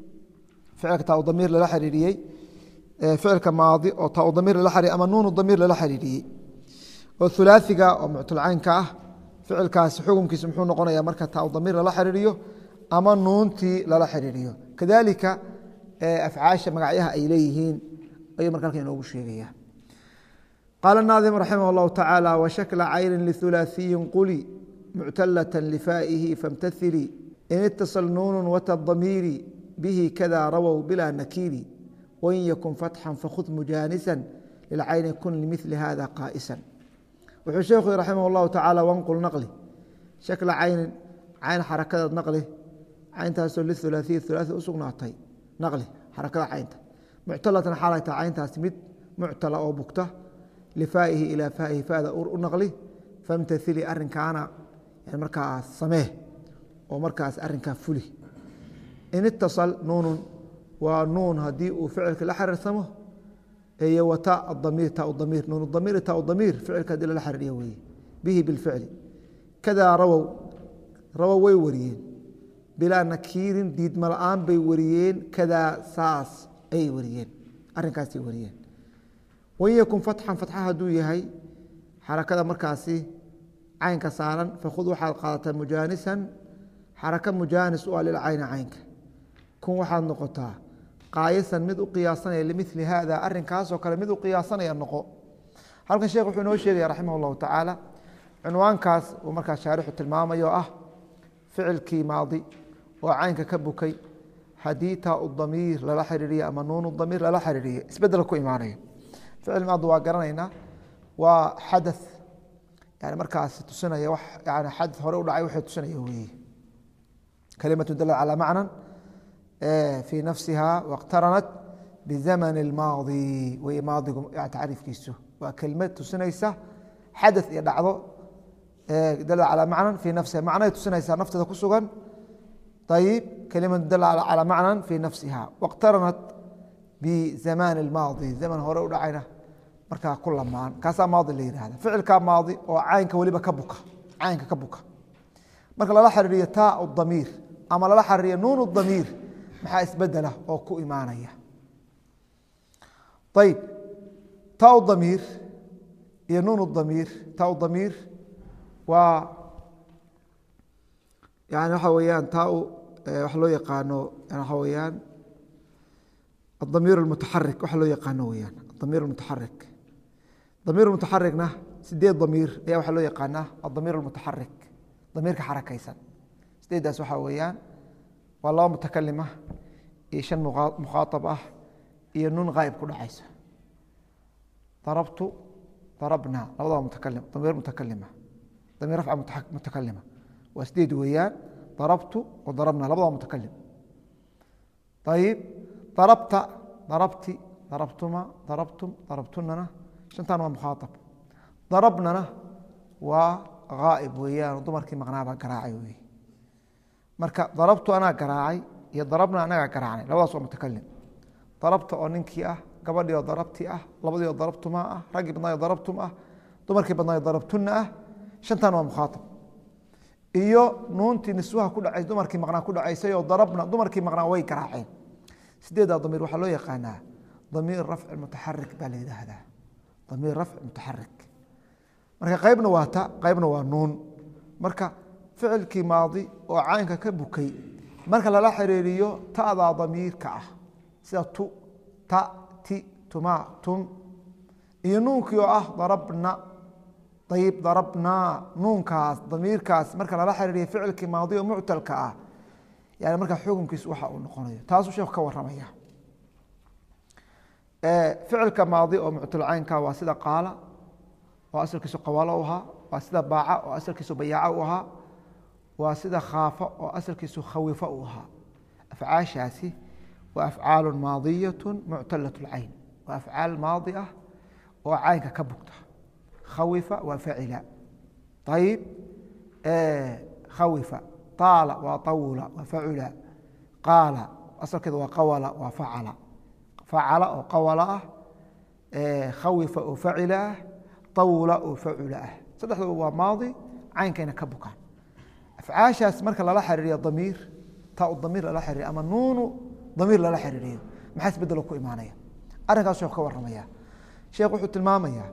ficilka maadi oo taa damiir lala xiriiriyey ama nuun damiir lala xiriiriyey oo ثulaثiga oo muctalcaynka ah ficilkaasi xukunkiisa muxuu noqonaya marka taa damiir lala xiriiriyo ama nuuntii lala xiriiriyo kadalika afcaasha magacyaha ay leeyihiin ayuu marka halkan inoogu sheegaya قال الناظم رحمه الله تعالى وشكل عين لثلاثي قلي معتلة لفائه فامتثلي إن اتصل نون وتى الضمير به كذا رووا بلا نكير وإن يكن فتحا فخذ مجانسا للعين كن لمثل هذا قائسا وحو شيخ رحمه الله تعالى وانقل نقله شكل عين حركة نقله عين تاسو للثلاثي الثلاثي أسقناطي نقله حركة عينته معتلة حالة عين تاسمد معتلة أو بكته لفائه إلى فائه فهذا نقله فامتثلي أرنكانا يعني مركز سماه ومركز أرنكا فلي إن اتصل نون ونون هدي وفعلك الأحر سمه هي وتاء الضمير تاء الضمير نون الضمير تاء الضمير فعلك هدي الأحر يوي به بالفعل كذا رووا ويوريين بلا نكير ديد ملآن بيوريين كذا ساس أي وريين أرنكاس يوريين وإن يكن فتحا فتحها هدو يهي حركة مركاسي عينك سارا فخذوا حلقات مجانسا حركة مجانس للعين عينك كن واحد نقطة قايسا مذ قياسا لمثل هذا أرنكاس وكلا مذ قياسا ينقو هل الشيخ وحنو الشيخ رحمه الله تعالى عنوان كاس ومركز شارح التلمام يوأه فعل كي ماضي وعينك كبكي حديثة الضمير للا حريرية أما نون الضمير للا حريرية اسبدلكو إيمانية فعل ماضي وقرنينا وحدث يعني مركز تسنية يعني حدث هو دعي وحي تسنية وهي كلمة تدل على معنى في نفسها واقترنت بزمن الماضي وهي ماضي يعني تعريف كيسه وكلمة تسنية حدث يدعو دل على معنى في نفسها معنى تسنية نفسها كسوغا طيب كلمة تدل على معنى في نفسها واقترنت بزمان الماضي زمن هو دعينا marka kulamaan kaasa maadi la yiraahdo ficilka maadi oo caynka waliba ka buka marka la xariiriyo taa damiir ama la xariiriyo nuun damiir maxaa isbedela oo ku iimaanaya طيب taa damiir iyo nuun damiir taa damiir waa yani waxa weeyaan taa wax loo yaqaano waxa weeyaan الضمير المتحرك wax loo yaqaano weeyaan الضمير المتحرك ضمير المتحركنا سديد ضمير ayaa waxa loo yaqaanaa الضمير المتحرك ضميرka xarakaysan sideedaas waxa weeyaan waa laba mutakalima iyo shan muqaatab ah iyo nun ghaib ku dhacaysa ضربت ضربنا labada mutakalim ضمير متكلمه ضمير رفع متكلمه وسديد weeyaan ضربت وضربنا labada mutakalim طيب ضربت ضربتي ضربتما ضربتم ضربتننا شنتان ومخاطب ضربنا وغائب ويان ضمركي مغنابا قراعي وي marka ضربت انا قراعي يا ضربنا انا قراعني لباس متكلم ضربت oo ninkii ah gabadhii oo darabti ah labadii oo darabtuma ah ragii badnaa darabtum ah dumarkii badnaa darabtunna ah shantan waa mukhatab iyo nuuntii niswaha ku dhacay dumarkii maqnaa ku dhacaysay oo darabna dumarkii maqnaa way qaraaceen sideeda ضمير waxa loo yaqaanaa ضمير رفع المتحرك baa la yiraahdaa ضمير رفع متحرك marka qaybna waa nuun marka ficilkii maadi oo caynka ka bukay marka la xiriiriyo taada ضميرka ah sida tu ta ti tuma tum iyo nuunkii oo ah darabna طيب ضربنا nuunkaas ضميرkaas marka la xiriiriyo ficilkii maadi oo muctalka ah يعني marka xukunkiisu waxa uu noqonayo taasuu sheekhu ka waramaya ficilka maadi oo muctal caynka waa sida qaala oo asalkiisu qawala u ahaa waa sida baaca oo asalkiisu bayaaca u ahaa waa sida khaafa oo asalkiisu khawifa u ahaa afcaashaasi وأفعاal maadiyaة muctalaة الcayn waa أfعaal maadi ah oo caynka ka bugta khawifa waa facila ayib khawifa طaala waa طawula waa facula qaala asalkeeda waa qawala waa facala facala oo qawala ah khawifa oo facila ah طawula oo facula ah saddexdooda waa maadi caynkayna ka bukaan afcaashaas marka lala xiriiriyo damiir taa damiir lala xiriiriyo ama nuunu damiir lala xiriiriyo maxaa isbedelo ku imaanaya arrinkaas sheekhu ka warramaya sheekh wuxuu tilmaamayaa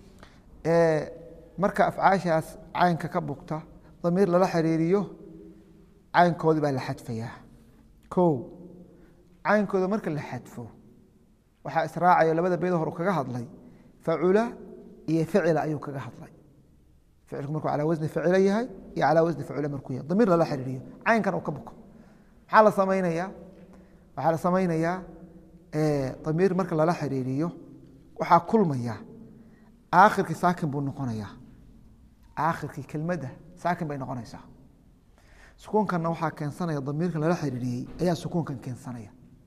marka afcaashaas caynka ka bugta damiir lala xiriiriyo caynkoodii baa la xadfayaa ko caynkooda marka la xadfo waxaa israacayo labada beedo hor kaga hadlay facula iyo ficila ayuu kaga hadlay ficilku markuu calaa wasni facila yahay iyo calaa wasni facula markuu yahay damiir lala xiriiriyo caynkan uu ka buko maxaa la samaynayaa waxaa la samaynayaa damiir marka lala xiriiriyo waxaa kulmaya aakhirkii saakin buu noqonayaa aakhirkii kelmadda saakin bay noqonaysaa sukuunkanna waxaa keensanaya damiirkan lala xiriiriyey ayaa sukuunkan keensanaya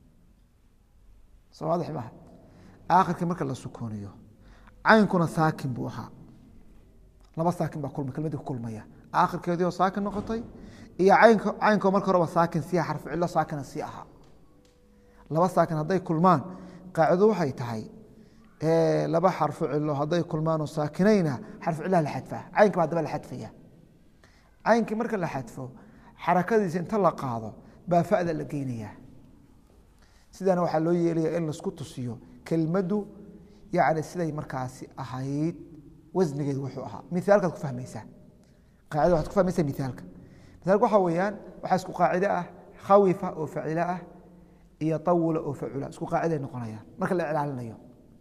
soo waadix maaha aakhirkii marka la sukuuniyo caynkuna saakin buu ahaa laba saakin baa kelmadii ku kulmaya aakhirkeedii oo saakin noqotay iyo caynkoo marka horeba saakin si xarfu cilo saakina sii ahaa laba saakin hadday kulmaan qaacido waxay tahay laba xarfu cilo hadday kulmaanoo saakinayna xarfu cilaha la xadfaa caynka baa daba la xadfaya caynkii marka la xadfo xarakadiisa inta la qaado baa fa'da la geynayaa sidaana waxaa loo yeelaya in laisku tusiyo kelmaddu yacni siday markaasi ahayd wasnigeedu wuxuu ahaa miaalkaad ku fahmaysaa qaacida waxaad ku fahmaysaa miaalka miaalka waxaa weeyaan waxaa isku qaacide ah khawifa oo facila ah iyo طawula oo facula isku qaaciday noqonayaan marka la iclaalinayo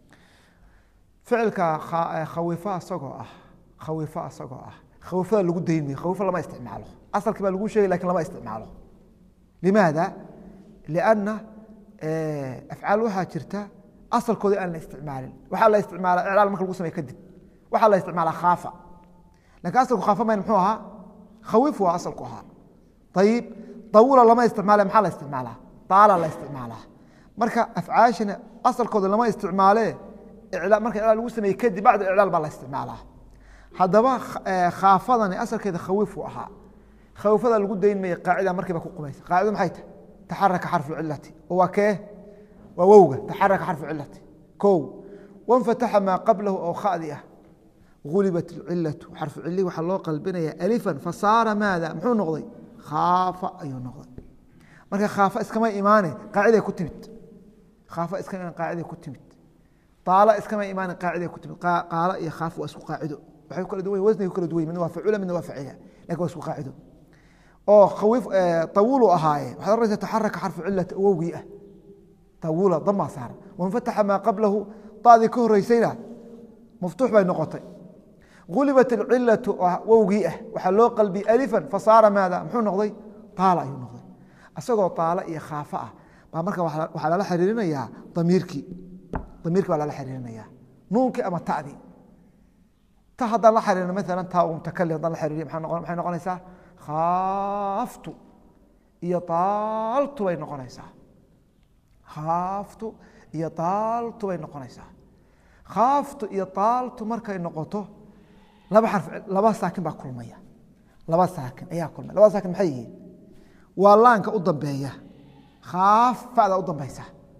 ficilka khawifa asagoo ah khawifada lagu daynmayo khawifa lama isticmaalo asalkii baa lagu sheegay lakin lama isticmaalo limaada lianna afcaal waxaa jirta asalkoodii aan la isticmaalin waxaa la isticmaala iclaal marka lagu samey kadib waxaa la isticmaalaa khaafa lakin asalku khaafa mayn muxuu ahaa khawif waa asalku ahaa ayib طawula lama isticmaale maxaa la isticmaalaa taala la isticmaalaa marka afcaashana asalkooda lama isticmaale marka iclaal lagu sameeyey kadib bacda iclaal baa la isticmaalaa haddaba khaafadani asalkeeda khawif uu ahaa khawifada lagu daynmaya qaacida markiiba ku qumaysa qaacido maxay tahay taxaraka xarfu cilati oo waa kee waa wowga taxaraka xarfu cilati ko wanfataxa maa qablahu oo khadi ah gulibat ilcilatu xarfu cili waxaa loo qalbinaya alifan fasaara maada muxuu noqday khaafa ayuu noqday marka khaafa iskama imaane qaaciday ku timid khaafa iskama imaan qaaciday ku timid taala iskama imaane qaaciday ku timid qaala iyo khaaf waa isku qaacido waxay kala duwan wasniga kala duwan midna waa facula midna waa facila laakiin waa isku qaacido oo khawif tawulu ahaaye waxaad oranaysaa taxaraka xarfu cilati wowgii ah tawula damaa saara wanfataxa maa qablahu taadii ka horeysayna maftuux bay noqotay gulibat ilcilatu wowgii ah waxaa loo qalbiyey alifan fasaara maada muxuu noqday taala ayuu noqday asagoo taala iyo khaafa ah baa marka waxaa lala xiriirinayaa damiirkii baa lala xiriirinayaa nuunkii ama tadii ta haddaan la xiriirino maala taa mutakalim haddaan la xiriiriyo maxay noqonaysaa khaaftu iyo taaltu bay noqonaysaa khaaftu iyo taaltu bay noqonaysaa khaaftu iyo taaltu markay noqoto laba saakin baa kulmaya laba saakin ayaa kulmaya labada saakin maxay yihiin waa laanka u dambeeya khaaf fada u dambaysa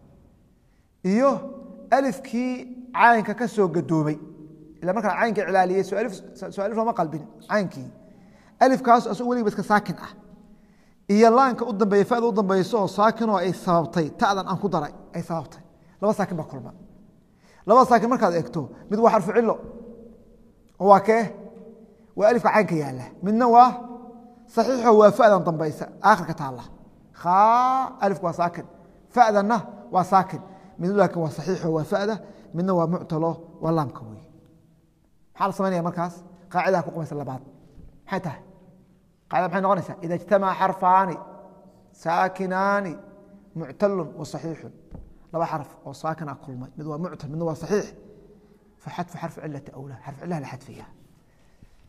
iyo alifkii caynka ka soo gadoomay ila markaan caynka cilaaliyey soo alif looma qalbin caynkii alifkaas asoo weligiba iska saakin ah iyo laanka u dambeeya fada u dambayso oo saakin oo ay sababtay ta'dan aan ku daray ay sababtay laba saakin baa kulma laba saakin markaad eegto mid waa xarfu cilo oo waa kee waa alifka caynka yaala midna waa saxiixo waa fadan dambaysa aakhirka taala alifku waa saakin fadana waa saakin mid laakiin waa saxiixo waa fada midna waa muctalo waa laamka wey maxaa la samaynaya markaas qaacidaha ku qumaysa labaad maxay tahay qaacida maxay noqonaysaa ida ijtamaca xarfaani saakinaani muctalun wa saxiixun laba xarf oo saakina kulmay mid waa muctal midna waa saxiix faxadfu xarfu cilati awlaa xarfu cilaha la xadfiya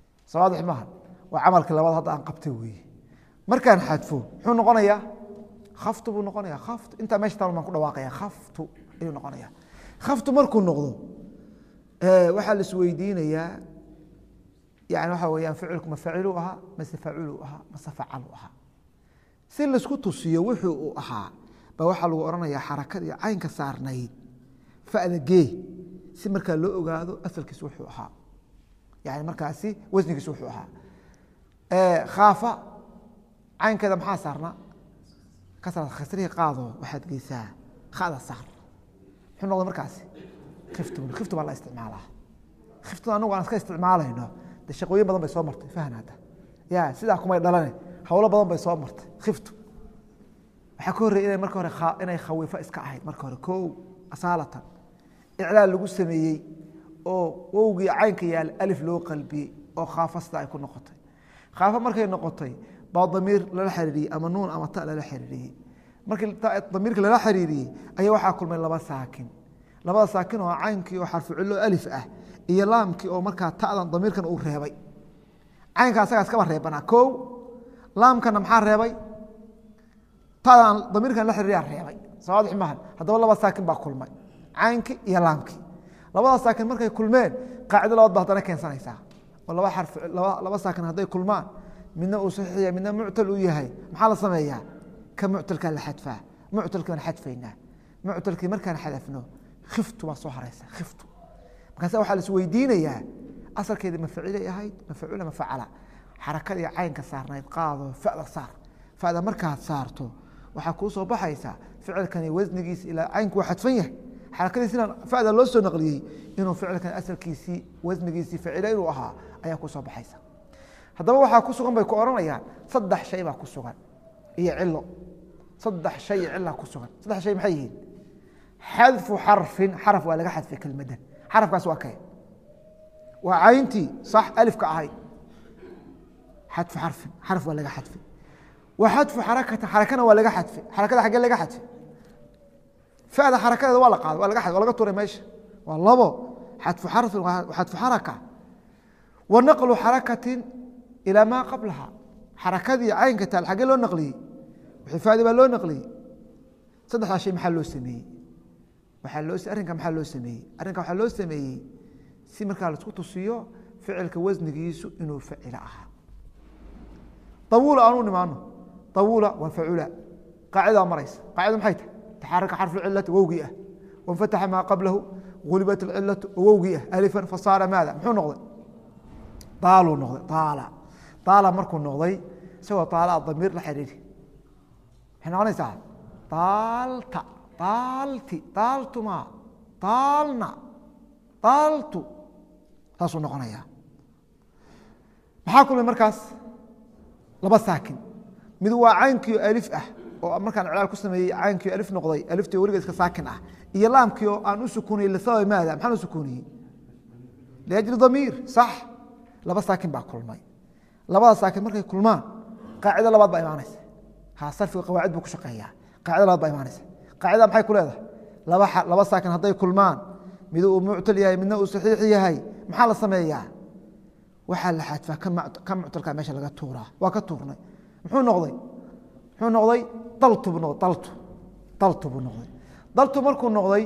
sawaadix maaha waa camalka labaad hadda aan qabtay weeye markaan xadfo muxuu noqonayaa khaftu buu noqonaya khaftu inta meesha taan ku dhawaaqaya khaftu ayuu noqonaya khaftu markuu noqdo waxa la isweydiinayaa يعني waxa weeyaan ficilku ma facilu aha ma facilu aha ma facalu aha si la isku tusiyo wuxuu uu ahaa ba waxa lagu oranayaa xarakadii caynka saarnayd faada gee si marka loo ogaado asalkiisu wuxuu ahaa يعني markaasi wasnigiisu wuxuu ahaa khaafa caynkeeda maxaa saarna kasra khasrihi qaado waxaad geysaa khada saar wuxuu noqday markaasi khiftu baa la isticmaalaa khiftu anagu aan iska isticmaalayno shaqooyin badan bay soo martay fahanada ya sidaa kuma dhalanay hawlo badan bay soo martay khiftu waxa ka horeeyay inay marka hore inay khawifa iska ahayd marka hore koow asaalatan iclaal lagu sameeyay oo wowgii caynka yaal alif loo qalbiyay oo khaafasta ay ku noqotay khaafa markay noqotay baa damiir lala xiriiriyay ama nuun ama ta lala xiriiriyay markii damiirka lala xiriiriyay ayaa waxa kulmay laba saakin labada saakin oo caynkii oo xarfu cillo alif ah iyo laamkii oo markaa ta'dan damiirkan uu reebay caynka asaga iska reebana koow laamkana maxaa reebay ta'dan damiirkan la xiriiriyaa reebay sawaadix maahan hadaba laba saakin baa kulmay caynkii iyo laamkii labada saakin markay kulmeen qaacido labaad baa hadana keensanaysaa oo laba xarf laba saakin haday kulmaan midna uu saxiix midna mu'tal uu yahay maxaa la sameeyaa ka mu'talka la xadfaa mu'talkan xadfayna mu'talkii markaan xadafno khiftu waa soo haraysa khiftu markaas waxa la isweydiinayaa asalkeeda ma ficilay ahayd ma facuula ma facala xarakadii caynka saarnayd qaado fa'da saar fa'da markaad saarto waxa ku soo baxaysa ficilkani wasnigiisa ila caynku xadfan yahay xarakadiisina fa'da loo soo naqliyay inuu ficilkan asalkiisi wasnigiisi ficilay inuu ahaa ayaa ku soo baxaysa hadaba waxa ku sugan bay ku oranayaan saddex shay baa ku sugan iyo cilo saddex shay cilo ku sugan saddex shay maxay yihiin حذف حرف ولا حذف كلمة حرف كاس واكي وعينتي صح ألف كأهي حذف حرف ولا حذف وحذف حركة ولا حذف حركة حاجة ولا حذف فهذا حركة ولا قاعد ولا حذف ولا قطوري ماشي والله بو حذف حرف وحذف حركة ونقل حركة إلى ما قبلها حركة دي عين كتال حاجة لون نقلي وحفاظي باللون نقلي صدق شيء محله سمي arinka maxaa loo sameeyey arinka waxaa loo sameeyey si markaa la isku tusiyo ficilka wasnigiisu inuu facila ahaa طawula aanu nimaano طawula waa facula qaacida maraysa qaacida maxay tahay taxaraka xarfu cilati wowgii ah wanfataxa maa qablahu gulibat alcilatu wowgii ah alifan fasaara maada muxuu noqday daaluu noqday daala markuu noqday isagoo daala damiir la xiriiri maxay noqonaysaa daalta طالتي طالتما طالنا طالتو تاسو نقونيا maxaa kulmay markaas laba saakin mid waa caynkii alif ah oo markaan cilaal ku sameeyay caynkii alif noqday aliftii wariga iska saakin ah iyo laamkii oo aan u sukuunay la sabab maada maxaan u sukuuniyay laajil damiir sax laba saakin baa kulmay labada saakin markay kulmaan qaacida labaad baa imaanaysa ha sarfi qawaacid buu ku shaqeeyaa qaacida labaad baa imaanaysa قاعدة maxay ku leedahay laba saakin haday kulmaan mid uu mu'tal yahay midna uu saxiix yahay maxaa la sameeyaa waxa la xadfaa ka mu'talka meesha laga tuuraa waa ka tuurnay muxuu noqday daltu buu noqday daltu markuu noqday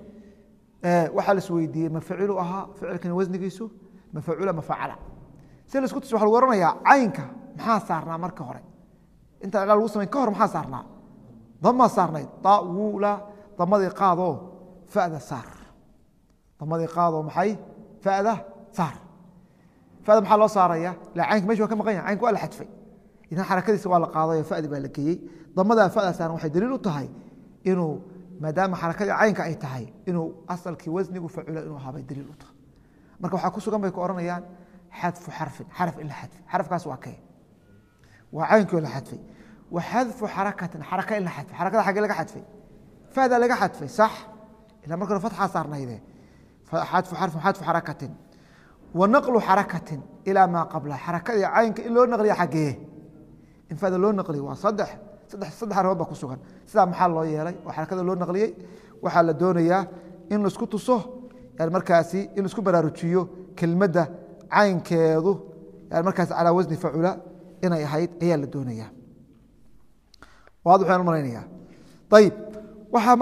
waxa la isweydiiyey ma facilu ahaa ficilkan wasnigiisu ma facuula ma facala si la isku tus waxa lagu oranayaa caynka maxaa saarnaa marka hore inta ilaal lagu sameyn ka hor maxaa saarnaa ضم صارني طاولا ضمدي قاضو فاذا صار ضمدي قاضو محي فاذا صار فاذا محل صاريا لا عينك ماشي كما قيا عينك ولا حدفي اذا حركتي waa la qaaday faadi baa la geeyay damada faada saaran waxay daliil u tahay inuu maadaama xarakada caynka ay tahay inuu asalkii wasnigu facuula inuu habay daliil u tahay marka waxa ku sugan bay ku oranayaan حذف حرف ila حذف حرفkaas waa kay waa caynkii la xadfay وحذف حركة إلا حذف حركة حاجة لك حذف فهذا لك حذف صح إلا مركز فتحة صارنا إذا حذف حركة ونقل حركة إلى ما قبلها حركة عينك إلا نقلي حاجة إن فهذا اللون نقلي وصدح حركة بكسوغان سلا محل الله يلي وحركة اللون نقلي وحال الدونية إن نسكت صه يعني مركزي إن نسكت براروتشيو كلمة عين كيضو يعني مركز على وزن فعلا إن هي الدونية waad waxaan malaynayaa ayib waxaa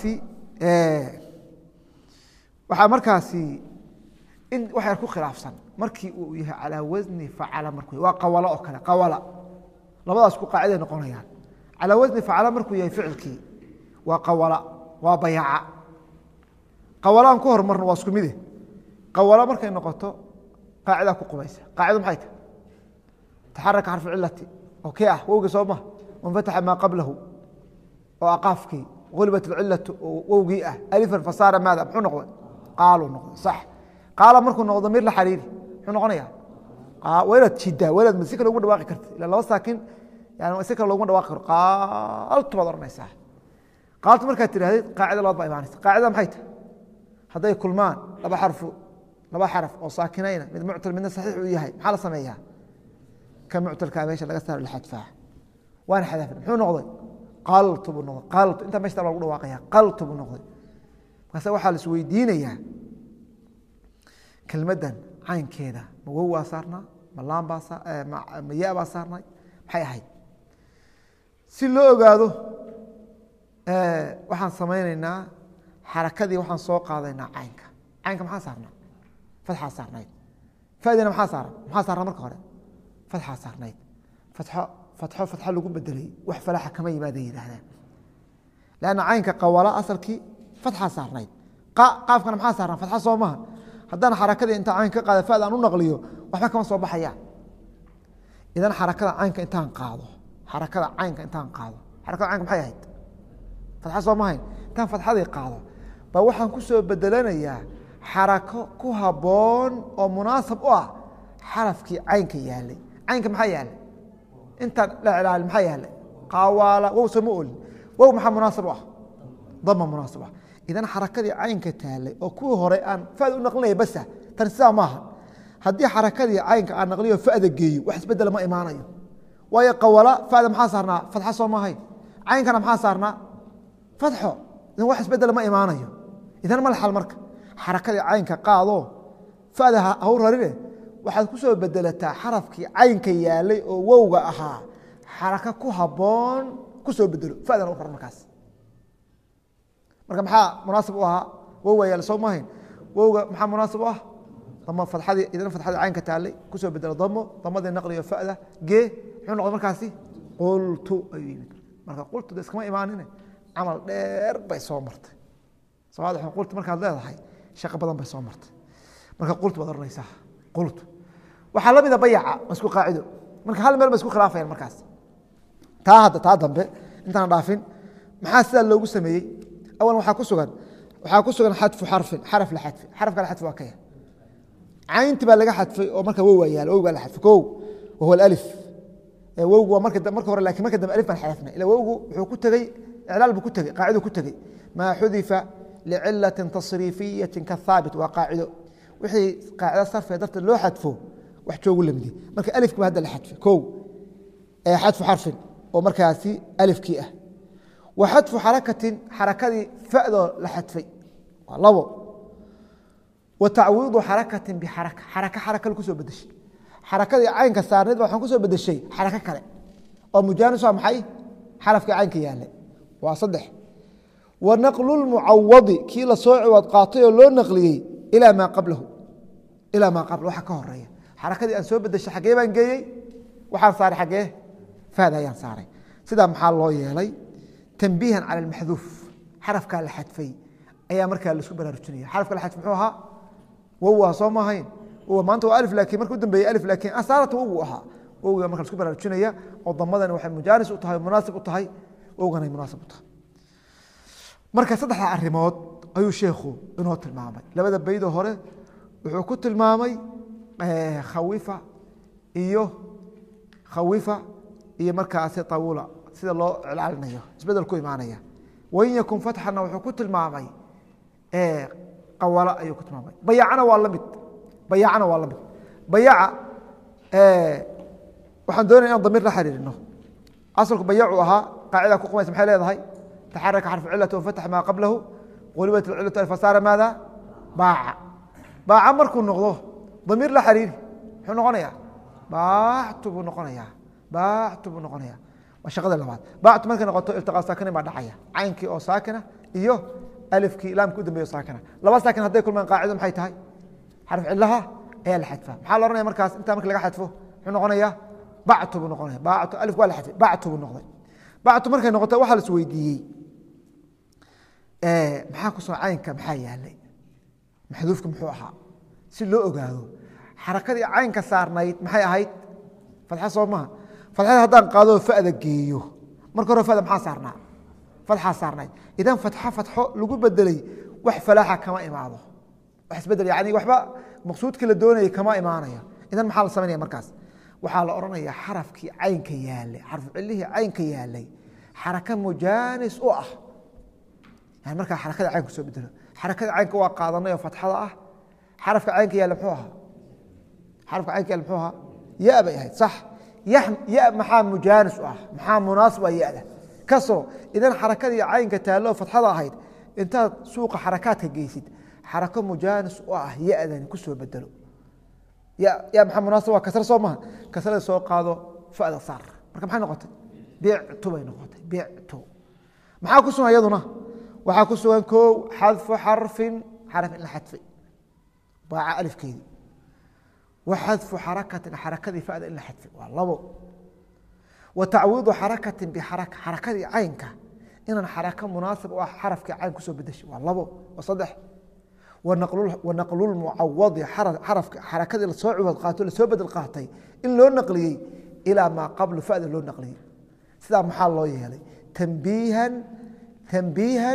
markaasi in waxay ku khilaafsan markii uu yahay calaa wasni facala markuu waa qawala oo kale qawala labadaas ku qaacida noqonayaan calaa wasni facala markuu yahay ficilkii waa qawala waa bayaca qawalaan ku hormarno waa isku mide qawala markay noqoto qaacida ku qubaysa qaacidu maxay tahay taxaraka xarfu cilati oo kee ah wowga soo ma wanfataxa maa qablahu oo aqaafkii غلبت العلة wowgii ah ألفا فصاaر maada mxuu noqday qaaluu noqday صح qaala markuu noqdo damiir la xariiri muxuu noqonaya waa inaad jidaa waa inaad si kale ugu dhawaaqi karta ila laba saakin yani si kale looguma dhawaaqi karo qaaltu baad oranaysaa qaaltu markaad tirahdid qaacida labaad baa imaanaysa qaacida maxay tahay hadday kulmaan laba xaraf oo saakinayna mid muctal midna saxiix uu yahay maxaa la sameeyaa ka muctalkaa meesha laga saaro laxadfaa waana xadaafin muxuu noqday qaltu buu noqday qaltu intaa meeshta lagu dhawaaqaya qaltu buu noqday markaase waxaa la isweydiinayaa kelmaddan caynkeeda ma wow baa saarnaa ma laan baa ma ya baa saarnay maxay ahayd si loo ogaado waxaan samaynaynaa xarakadii waxaan soo qaadaynaa caynka maxaa saarnaa fatxaa saarnayd fadina maxaa saarnaa marka hore fatxaa saarnayd fatxo lagu bedelay wax falaxa kama yimaada yidhaahdaan lanna caynka qawala asalkii fatxaa saarnayd qaafkana maxaa saarnaa fatxa soo maha haddaan xarakadii intaa cayn ka qaada fad aan u naqliyo waxba kama soo baxayaan idan xarakada caynka intaan qaado xarakada caynka maxay ahayd fatxa soo mahayn intaan fatxadii qaado baa waxaan ku soo bedelanayaa xarako ku habboon oo munaasab u ah xarafkii caynka yaalay caynka maxaa yaalay intaan la ilaali maxaa yaalay qawaala wow sama olin wow maxaa munaasab u ah dama munaasab ah idan xarakadii caynka taalay oo kuwii hore aan fad u naqlinaya basa tan sidaa maaha haddii xarakadii caynka aan naqliyo fada geeyo wax isbedela ma imaanayo waayo qawala fada maxaa saarnaa fatxa soo maahayn caynkana maxaa saarnaa fatxo idan wax isbedela ma imaanayo idan ma laxal marka xarakadii caynka qaado fada haw rarine waxaad ku soo bedelataa xarafkii caynka yaalay oo wowga ahaa xarako ku habboon ku soo bedelo fadana u rar markaas marka maxaa munaasib u ahaa wowga yaala soo maahayn wowga maxaa munaasib u ah damo fadxadii idan fadxadii caynka taalay ku soo bedelo damo damadii naqliyo fada gee muxuu noqday markaasi qultu ayuu yimid marka qultu de iskama imaanine camal dheer bay soo martay sawaadix qultu markaad leedahay shaqo badan bay soo martay marka qultu baad oranaysaa qultu waxaa la mida bayaca ma isku qaacido marka hal meel ba isku khilaafayaan markaas taa dambe intaan dhaafin maxaa sidaa loogu sameeyey awalan waxaa ku sugan xadfu xarfin xaraf la xadfi xarafka la xadfi waa kaya caynti baa laga xadfay oo marka wow baa yaala wow baa la xadfay kow wahuwa alif wowgu waa marka hore lakin marka dambe alif baan xadafnay ila wowgu wuxuu ku tegey iclaal buu ku tegey qaacidu ku tegey maa xudifa licilatin tasriifiyatin kathaabit waa qaacido wixii qaacida sarfiga darteed loo xadfo wax joogu lamidi marka alifki ba hadda la xadfay kow xadfu xarfin oo markaasi alifkii ah wa xadfu xarakatin xarakadii fadoo la xadfay waa labo wa tacwiidu xarakatin bixaraka xaraka kale kusoo bedeshay xarakadii caynka saarneed waxaan kusoo bedeshay xarako kale oo mujaanis waa maxay xarafkii caynka yaalay waa saddex wa naqlu lmucawadi kii lasoo ciwad qaatay oo loo naqliyey ilaa maa qablahu waxa ka horeeya xarakadii aan soo bedeshay xaggee baan geeyey waxaan saaray xaggee fahda ayaan saaray sidaa maxaa loo yeelay tanbiihan cala almaxduuf xarafkaa la xadfay ayaa markaa laisku baraarujinaya xarafka la xadfay muxuu ahaa wowaa soo maahayn maanta waa alif laakiin marka u dambeeyey alif laakiin asaarata wowgu ahaa wowga marka laisku baraarujinaya oo damadani waxay mujaanis u tahay munaasib u tahay wowgan ay munaasib u tahay marka saddexda arrimood ayuu sheekhu inoo tilmaamay labada baydoo hore wuxuu ku tilmaamay khawifa iyo markaasi awula sida loo celaalinayo isbedel ku imaanaya wain yakun fatxana wuxuu ku tilmaamay qawala ayuu ku tilmaamay bayacana waa la mid bayaca waxaan doonaya inaan damiir la xiriirino asalku bayacu ahaa qaacida ku qumaysa maxay leedahay taxaraka xarfu cilati wafatax maa qablahu qulibat cilatu fasaara maada baaca markuu noqdo damiir la xiriiri muxuu noqonaya baaxtu buu noqonaya وشغله لبعض بعت ممكن نقطه التقاء ساكنه ما دحيا عينكي او ساكنه iyo alifkii laamku dambeeyo saakina laba saakin haday kulmaan qaacido maxay tahay xarf cilaha ee la xadfa maxaa la oranaya markaas inta marka laga xadfo wuxuu noqonayaa ba'tu buu noqonayaa ba'tu alif waa la xadfay ba'tu buu noqday ba'tu markay noqoto waxa la isweydiiyey maxaa ku soo caynka maxaa yaalay maxduufka muxuu ahaa si loo ogaado xarakadii caynka saarnayd maxay ahayd fatxa Soomaa fatxada hadaan qaado faada geeyo marka hore faada maxaa saarnaa fatxa saarnayd idan fatxo lagu bedelay wax falaaxa kama imaado wax isbedel yaani waxba maqsuudka la doonayay kama imaanayo idan maxaa la sameeyaa markaas waxaa la oranayaa xarafkii caynka yaalay xarf cilihi caynka yaalay xaraka mujaanis u ah yani marka xarakada caynka soo bedelo xarakada caynka waa qaadanay oo fatxada ah xarafka caynka yaalay muxuu ahaa xarafka caynka yaalay muxuu ahaa ya bay ahayd sax ya maxaa mujaanis u ah maxaa munaasib ah ya kaso idan xarakadii caynka taalo fatxada ahayd inta suuqa xarakaadka geysid xarako mujaanis u ah ya-dan ku soo bedelo ya maxaa munaasib waa kasra soo maaha kasrada soo qaado fa'da saar marka maxay noqotay bi'tu bay noqotay bi'tu maxaa ku sugan iyaduna waxaa ku sugan koow xadfu xarfin xarf in la xadfay baaca alifkeedii wa xadfu xarakatin xarakadii fa'da in la xadfay waa labo وتعويض حركة بحركة حركة عينك إن حركة مناسب وحرف عين كسو بدش والله وصدح ونقل المعوض حركة الصعب القاتل سوبد القاطي إن لو نقلي إلى ما قبل فائدة لو نقلي سلام محل الله يهلي تنبيها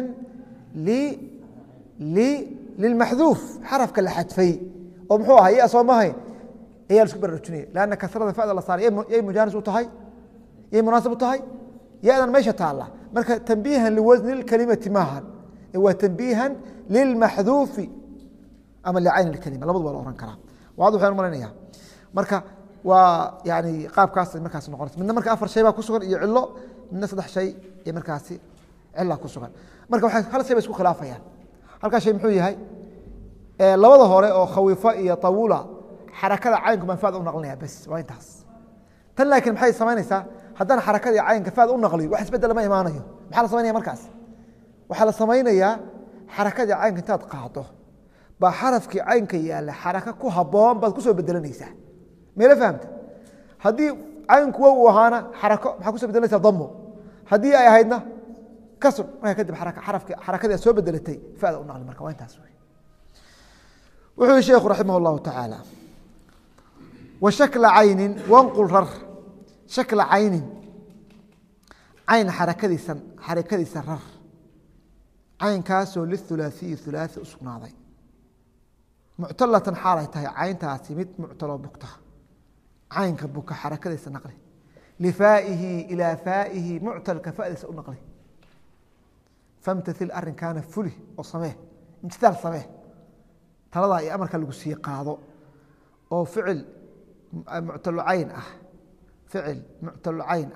للمحذوف حرف كل حدفي ومحوها هي أصلا هي السكبر الروتينية لأن كثرة فائدة الله صار يا مجانس وتهي يا مناسبة تهي يا أنا ماشي تعالى مركا تنبيها لوزن الكلمة معها هو تنبيها للمحذوف أما لعين الكلمة لا بد ولا أوران كلام واضح يا مرنيا مركا ويعني قاب كاس مركاس نقرت من مركا أفر شيء كسر يعلو من صدح شيء يا مركاسي علا كسر مركا واحد خلاص شيء بس خلافه يعني هلكا شيء محوي هاي لبدا هوري أو خويفة يا طاولة حركة عينكم منفاذ ونقلناها بس وين تحس تن لكن محي سمانيسا haddana xarakadii caynka faad u naqliyo wax isbedel ma imaanayo maxaa la sameeyaa markaas waxaa la sameeyaa xarakadii caynka intaad qaado ba xarafkii caynka yaala xaraka ku haboon baad ku soo bedelanaysaa meela fahamta haddii caynku uu ahaana xarako maxaa ku soo bedelanaysaa damo haddii ay ahaydna kasr markaa kadib xarakadii soo bedelatay faad u naqli marka waa intaas wuxuu sheekhu raximah allahu tacaala وشكل عين وانقل رر شكل عين عين حركة سرر عين كاسو للثلاثي ثلاثي أسقناضي معتلة حارتها عين تاسمت معتلة بكتها عين كبك حركة سنقله لفائه إلى فائه معتل كفائه سنقله فامتثل أرن كان فله وصمه امتثال صمه ترى أمرك القسي قاضو أو فعل معتل عين فعل معتل عين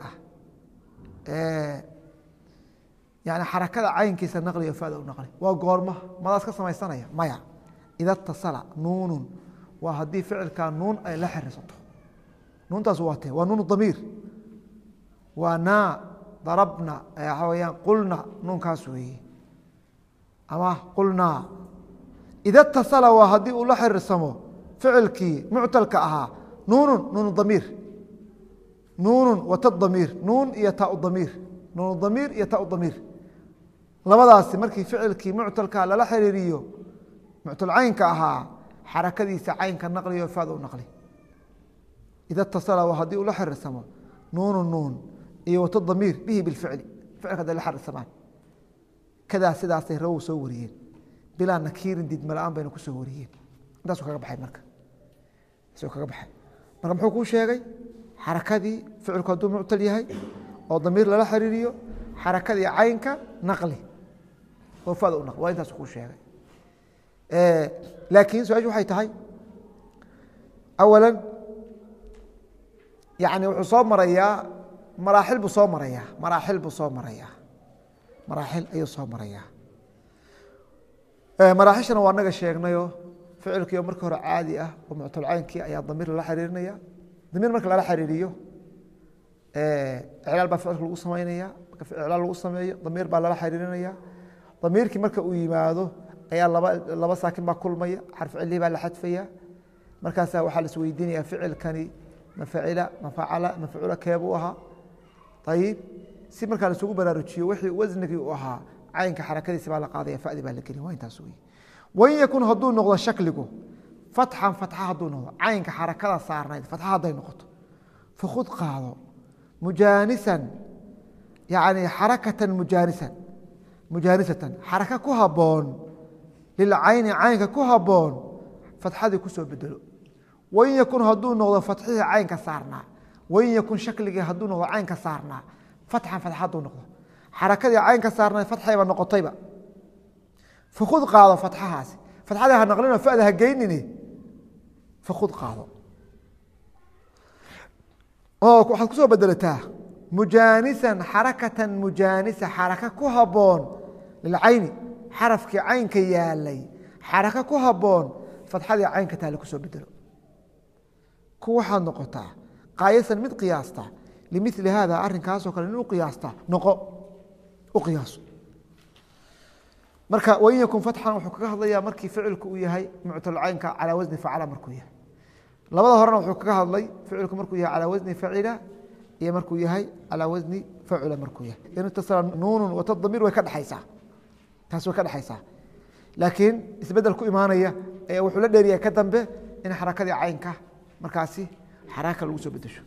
يعني حركة عين كيس النقل يفعل النقل وقرمه ما داس كسمة السنة مايا إذا اتصل نون وهدي فعل كان نون أي لحر صوته نون تزواته ونون الضمير ونا ضربنا يا حويان قلنا نون كاسوي أما قلنا إذا اتصل وهدي لحر سمو فعل كي معتل كأها نون الضمير نون وتاء الضمير نون يتاء الضمير نون الضمير يتاء الضمير لبداس markii ficilkii mu'talka la xiriiriyo mu'tal caynka ahaa xarakadiisa caynka naqliyo faad u naqli ida tasala wa hadii la xiriirsamo nuun iyo wata damiir bihi bil fi'li ficilka la xiriirsamo kada sidaas ay raw soo wariyeen bila nakiirin did malaan bayna ku soo wariyeen intaas kaga baxay marka muxuu ku sheegay حركتي فعل كدوم معتليها أو ضمير لا حريريو حركتي عينك نقلي وفاض نقل وين تسكون شيء لكن سؤال جو حيتهاي أولا يعني وحصام مريا مراحل بصوم مريا مراحل أي صوم مريا مراحلنا وانك شيخنا فعلك يوم مركه عادي ومعتل عينك أي ضمير لا حريرنيا ضمير marka la xiriiriyo iclaal baa ficilka lagu samaynaya marka iclaal lagu sameeyo damiir baa lala xiriirinaya damiirkii marka uu yimaado ayaa laba saakin baa kulmaya xarf cilihii baa la xadfaya markaasaa waxaa la isweydiinaya ficilkani ma facila ma facala mafcuula keebuu ahaa ayib si markaa laisugu baraarujiyo wixii wasnigii u ahaa caynka xarakadiisa baa la qaadaya fadi baa la gelin waa intaas wey wain yakun hadduu noqdo shakligu fatxan fatxa hadduu noqdo caynka xarakada saarnayd fatxa hadday noqoto fakhud qaado mujaanisan yani xarakatan mujaanisatan xaraka ku haboon lilcayni caynka ku haboon fatxadii kusoo bedelo wain yakun hadduu noqdo fatxihii caynka saarnaa wain yakun shakligii hadduu noqdo caynka saarnaa fatxan fatxa hadduu noqdo xarakadii caynka saarnayd fatxayba noqotayba fakhud qaado fatxahaasi fatxadii ha naqlino fada ha geynine fakhud qaado oo waxaad kusoo bedelataa mujaanisan xarakatan mujaanisa xaraka ku haboon lilcayni xarafkii caynka yaalay xaraka ku haboon fatxadii caynka taale kusoo bedelo ku waxaad noqotaa qaayasan mid qiyaasta limili haada arrinkaasoo kale nin u qiyaasta noqo u qiyaaso marka wain yakun fatxan wuxuu kaga hadlayaa markii ficilku uu yahay muctalcaynka calaa wasni facala markuu yahay labada horena wuxuu kaga hadlay ficilku markuu yahay calaa wasni facila iyo markuu yahay calaa wasni facula markuu yahay in itasala nuunun wata damiir way ka dhexaysaa taas way ka dhexaysaa laakiin isbedel ku imaanaya ayaa wuxuu la dheeriyaa ka dambe in xarakadii caynka markaasi xaraka lagu soo bedesho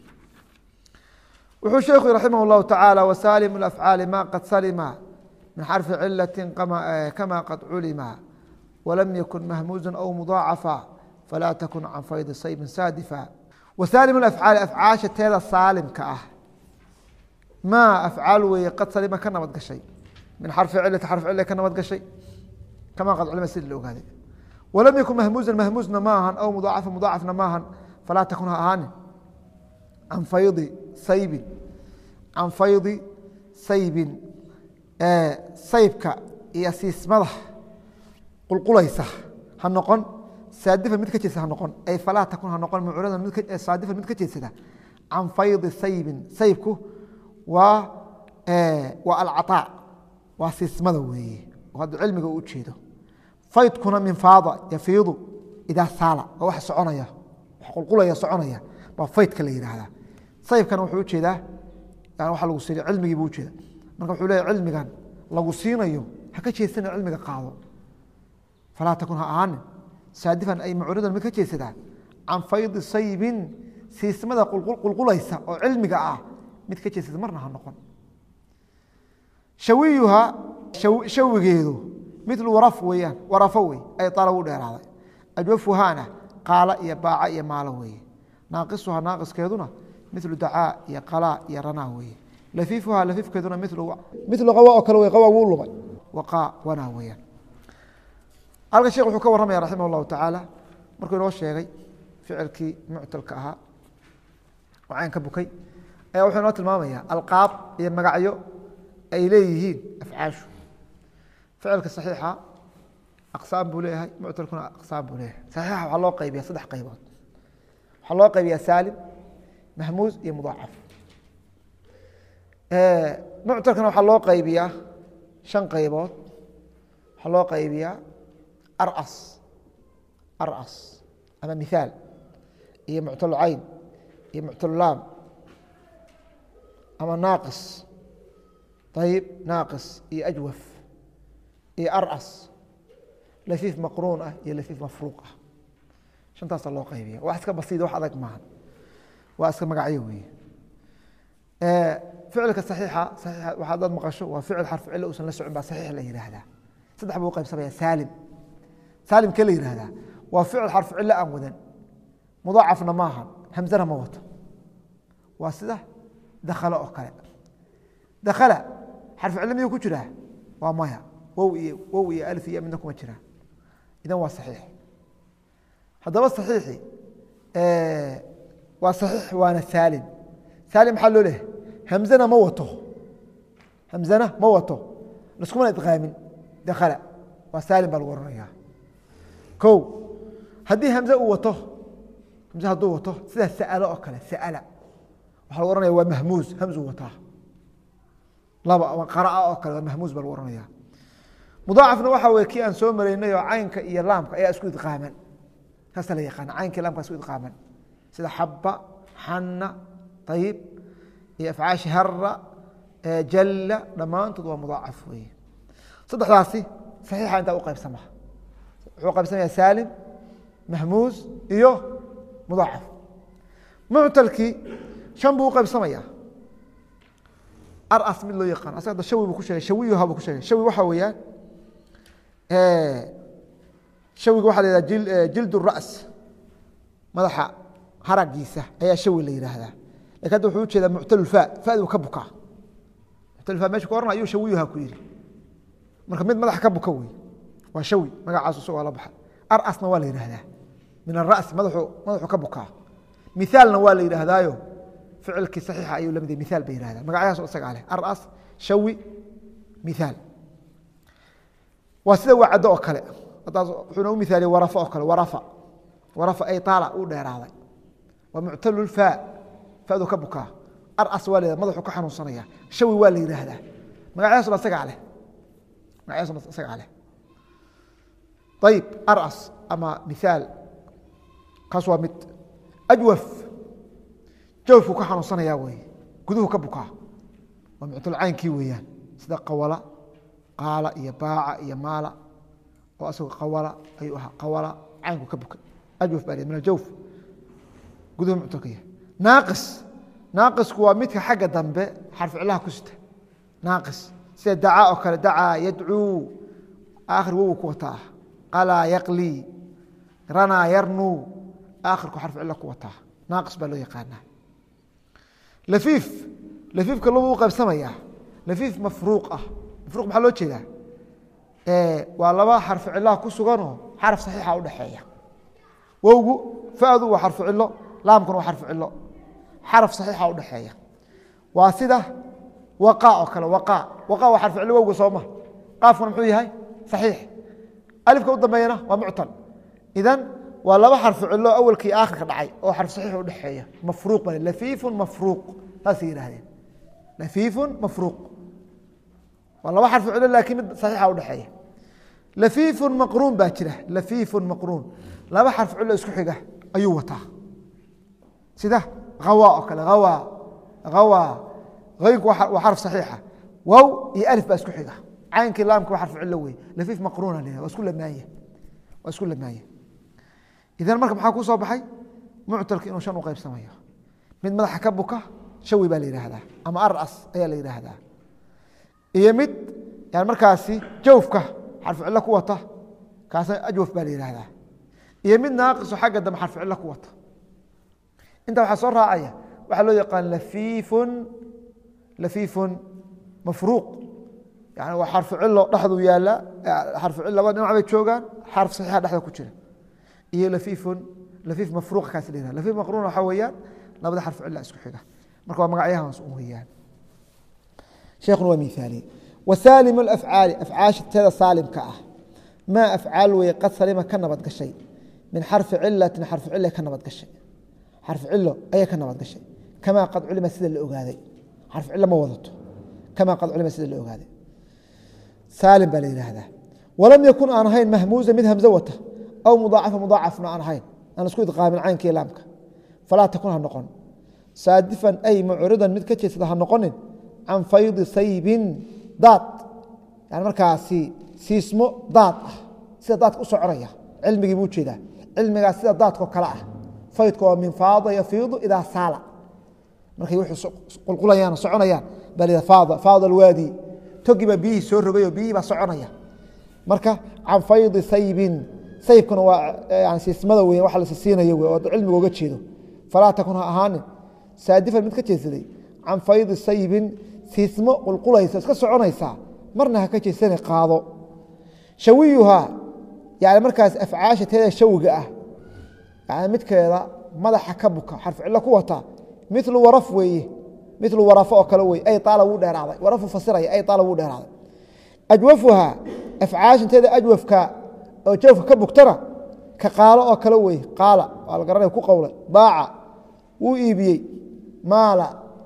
wuxuu sheekhu raximah اllahu taعaalى wasaalim اafcaali ma qad salima min xarfi cilati kama qad culima walam yakun mahmuuza aw mudaacafa falaa takun can faydi saybin saadifa wasaalim afcaali afcaasha teeda saalimka ah maa afcaal weeye qad salima ka nabad gashay min xarfi cilati xarf cila ka nabad gashay kama qad culima sida la ogaaday walam yakun mahmuuza mahmuusna maahan aw mudaacafa mudaacafna maahan falaa takun ha ahaanin can faydi saybin can faydi saybin saybka iyo siismada qulqulaysa ha noqon saadifa mid ka jeedsada ha noqon ay falaa takun ha noqon mucradan saadifa mid ka jeedsada can faydi saybin saybku waa alcaطaa waa siismada weeye oo hadda cilmiga u ujeedo faydkuna min faada yafiidu idaa saala waa wax soconaya wax qulqulaya soconaya baa faydka la yihahdaa saybkana wuxuu ujeedaa waa lagu siina cilmigii buu ujeeda marka wuxuu leeya cilmigan lagu siinayo ha ka jeedsana cilmiga qaado falaa takun ha ahaanin saadifan ay mucridan mid ka jeedsadaa can faydi saybin siismada qulqulaysa oo cilmiga ah mid ka jeedsada marna ha noqon shawiyuha shawigeedu milu waraf weyaan warafo wey ay ala u dheeraaday ajwafuhaana qaala iyo baaca iyo maalo weeye naaqisuha naaqiskeeduna milu dacaa iyo qalaa iyo ranaa weeye lafiifuha lafiifkeeduna milu qawa oo kale wey qawa wuu lumay waqaa wanaa weyaan halka sheekh wuxuu ka warramaya raximah اllahu tacaala markuu inoo sheegay ficilkii muctalka ahaa oo cayn ka bukay ayaa wuxuu inoo tilmaamaya alqaab iyo magacyo ay leeyihiin afcaashu ficilka saxiixa aqsaam buu leeyahay muctalkuna aqsaam buu leeyahay saxiixa waxaa loo qaybiya 3 qaybood waxaa loo qaybiyaa saalim mahmuuz iyo mudaacaf muctalkana waxaa loo qaybiyaa 5 qaybood waxaa loo qaybiyaa aras ama mihaal iyo muctal cayn iyo muctal laam ama naaqis ayib naaqis iyo ajwaf iyo aras lafiif maqruun ah iyo lafiif mafruuq ah 5taasa loo qaybiya wax iska basiida wax adag maaha waa iska magacyo weeye ficilka saxiixa waxaa dad maqasho waa ficil xarf cilo uusan la socon baa saxiix la yihahdaa 3 buu qaybsamaya saalim saalimkee la yihahdaa waa ficil xarf cilo aan wadan mudaacafna maaha hamzana ma wato waa sida dakhala oo kale dakhala xarf cilo miyuu ku jiraa waa maya wow iyo alif iyo midna kuma jiraa idan waa saxiix haddaba saxiixi waa saxiix waana saalim saalim maxaa loo leehay hamzana ma wato laskumana idqaamin dakhala waa saalim baa lagu oranayaa o haddii hamze uu wato hamze hadduu wato sida sa'alo oo kale sa'ala waxa lagu oranaya waa mahmuuz hamzu wataa laba qara'a oo kale waa mahmuuz bal oranaya mudaacafna waxa weeye kii aan soo maraynay oo caynka iyo laamka ayaa isku idqaaman kaasa la yaqaan caynka iyo laamka isku idqaaman sida habba hanna tayib iyo afcaash harra jalla dhamaantood waa mudaacaf weeye saddexdaasi saxiixa inta u qaybsama wuxuu qaybsamayaa saalim mahmuuz iyo mudaacaf muctalkii shan buu u qaybsamayaa aras mid loo yaqaan asaga shawi buu ku sheegay shawiyuha buu ku sheegay shawi waxa weeyaan shawiga waxaa la yidhaha jild ras madaxa haragiisa ayaa shawi la yidhaahdaa lakin hadda wuxuu ujeedaa muctalulfa fadi ka bukaa muctalulfa mesha ku oranay ayuu shawiyuha ku yidhi marka mid madaxa ka buka wey waa shawi magacaas isagoo la baxa arasna waa la yidhaahdaa min aras madaxu ka bukaa mithaalna waa la yidhaahdaayo ficilkii saxiixa ayuu lamid mithaal bay yidhahdaan magacyahaas isagaa leh aras shawi mithaal waa sida wacdo oo kale hadaas wuxuuna u mihaaliye warafa oo kale warafa ay taala uu dheeraaday waa muctalulfa fadu ka bukaa aras waa la yidhahda madaxu ka xanuunsanaya shawi waa la yidhaahdaa magacyahaasna isagaa leh magacyadaasna isagaa leh ayib aras ama mithaal kaas waa mid ajwaf jawfku ka xanuunsanaya wey guduhu ka bukaa waa muctal caynkii weeyaan sida qawala qaala iyo baaca iyo maala oo asagoo qawala ayuu ahaa qawala caynku ka buka ajwaf baa min aljawf guduhu muctalka yahay naaqisku waa midka xagga dambe xarf cilaha ku sita naaqis sida dacaa oo kale dacaa yadcuu aakhir wowu ku wataa qalaa yaqlii ranaa yarnuu aakhirku xarf cilo ku wataa naaqis baa loo yaqaanaa lafiifka labu u qaybsamayaa lafiif mafruuq ah mafruuq maxaa loo jeedaa waa laba xarfu cilaha ku suganoo xaraf saxiixa udhexeeya wowgu fadu waa xarfu cilo laamkuna waa xarfu cilo xaraf saxiixa udhexeeya waa sida waqa oo kale waqa waa xarfu cilo wowga sooma qaafkuna muxuu yahay saxiix alifka u dambeeyana waa muctal idan waa laba xarfu cilo awalkii aakhirka dhacay oo xarf saxiix udhexeeya mafruuq baa lafiifun mafruuq saasay yidhahdeen lafiifun mafruuq waa laba xarfu cilo laakiin mid saxiixa udhexeeya lafiifun maqruun baa jira lafiifun maqruun laba xarfu cilo isku xiga ayuu wataa sida hawa oo kale hawa haynku waa xarf saxiixa wow iyo alif baa isku xiga caynkii laamka waa xarfu cilo wey lafiif maqruuna la yihahda waa isku lamaaya idan marka maxaa ku soo baxay muctalka inuu shan u qaybsamayo mid madaxa ka buka shawi baa la yidhaahdaa ama aras ayaa la yidhaahdaa iyo mid yani markaasi jawfka xarfu cilo ku wata kaasna ajwaf baa la yidhaahdaa iyo mid naaqiso xagga dambe xarfu cilo ku wata intaa waxaa soo raacaya waxaa loo yaqaan lafiifun mafruuq yani waa xarfu cilo dhexdu yaala xarfu cilo laba dhinac bay joogaan xarf saxiixa dhexda ku jira iyo lafiif mafruuq kaas la yihahda lafiif maqruun waxaa weeyaan labada xarfu cila isku xiga marka waa magacyahaas u weeyaan sheekhuna waa mihaaliye wasaalim alafcaali afcaasha teeda saalimka ah maa afcaal weeye qad salima ka nabad gashay min xarfi cilatin xarfu cila ka nabad gashay xarfu cilo ayay ka nabad gashay kamaa qad culima sida la ogaaday xarfu cilo ma wadato kamaa qad culima sida la ogaaday saalim baa la yidhaahdaa walam yakun aan ahayn mahmuuza mid hamzo wata aw mudaacafa mudaacafna aan ahayn aan isku idqaamin caynkii laamka falaa takun ha noqon saadifan ay mucridan mid ka jeedsada ha noqonin can faydi saybin daad yani markaasi siismo daad ah sida daadka u soconaya cilmigii buu jeedaa cilmigaas sida daadko kale ah faydka waa min faada yafiidu idaa saala markay wuxuu qulqulayaan soconayaan baa la faada alwaadi togiba biyihii soo rogayoo biyihii baa soconaya marka can faydi saybin saybkuna waa siismada weya wax lasisiinayo wey oo cilmiga oga jeedo falaa takun ha ahaanin saadifan mid ka jeedsaday can faydi saybin siismo qulqulaysa iska soconaysaa marna ha ka jeedsana qaado shawiyuhaa yani markaas afcaasha teeda shawiga ah yani midkeeda madaxa ka buka xarfu cilo ku wata milu waraf weeye milu warafo oo kale weye ay taala wuu dheeraaday warafu fasiraya ay taala wuu dheeraaday ajwafuhaa afcaasha teeda ajwafka oo jawfka ka bugtana ka qaalo oo kale wey qaala waa la garanaya ku qowlay baaca wuu iibiyey maala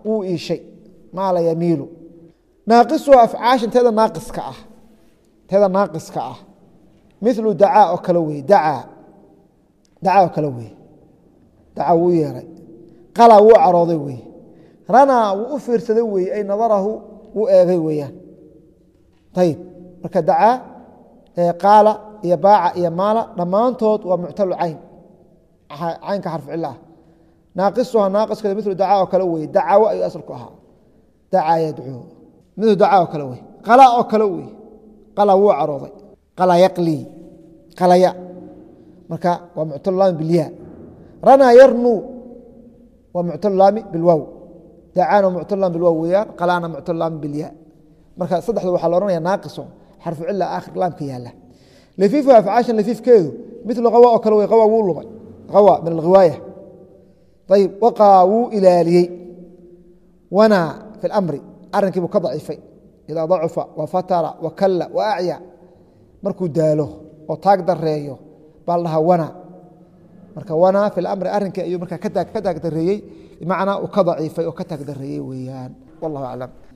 wuu iishay maala yamiilu naaqisuha afcaashan teeda naaqiska ah milu dacaa oo kale wey dacaa oo kale wey dacaa wuu yeeray qalaa wuu carooday wey ranaa wuu u fiirsaday wey ay nadarahu wuu eegay weeyaan ayib marka dacaa qaala iyo baaca iyo maala dhammaantood waa muctalu caynka xarfu cilo ah naaqisuha naaqiskeeda milu dacaa oo kale wey dacawo ayuu asalku ahaa dacaa yadcuu milu dacaa oo kale wey qalaa oo kale wey qalaa wuu carooday qalaa yaqlii qalaya marka waa muctalu laami bilyaa ranaa yarnuu waa muctalu laami bilwaaw dacaana muctalu laami bilwaaw weeyaan qalaana muctalu laami bilyaa marka saddexda waxaa la ohanaya naaqiso xarfu cila aakhir laamka yaala lafiifuha afcaashan lafiifkeedu milu qawa oo kale wey qawa wuu lumay qawa min alghiwaaya ayib waqaa wuu ilaaliyey wanaa fi اlamri arrinkii buu ka daciifay idaa dacufa wafatara wakalla waacya markuu daalo oo taag dareeyo baa la dhahaa wana marka wana fi اlamri arrinkii ayuu markaa ka taag dareeyey bimacnaa uu ka daciifay oo ka taag dareeyey weeyaan wallahu aclam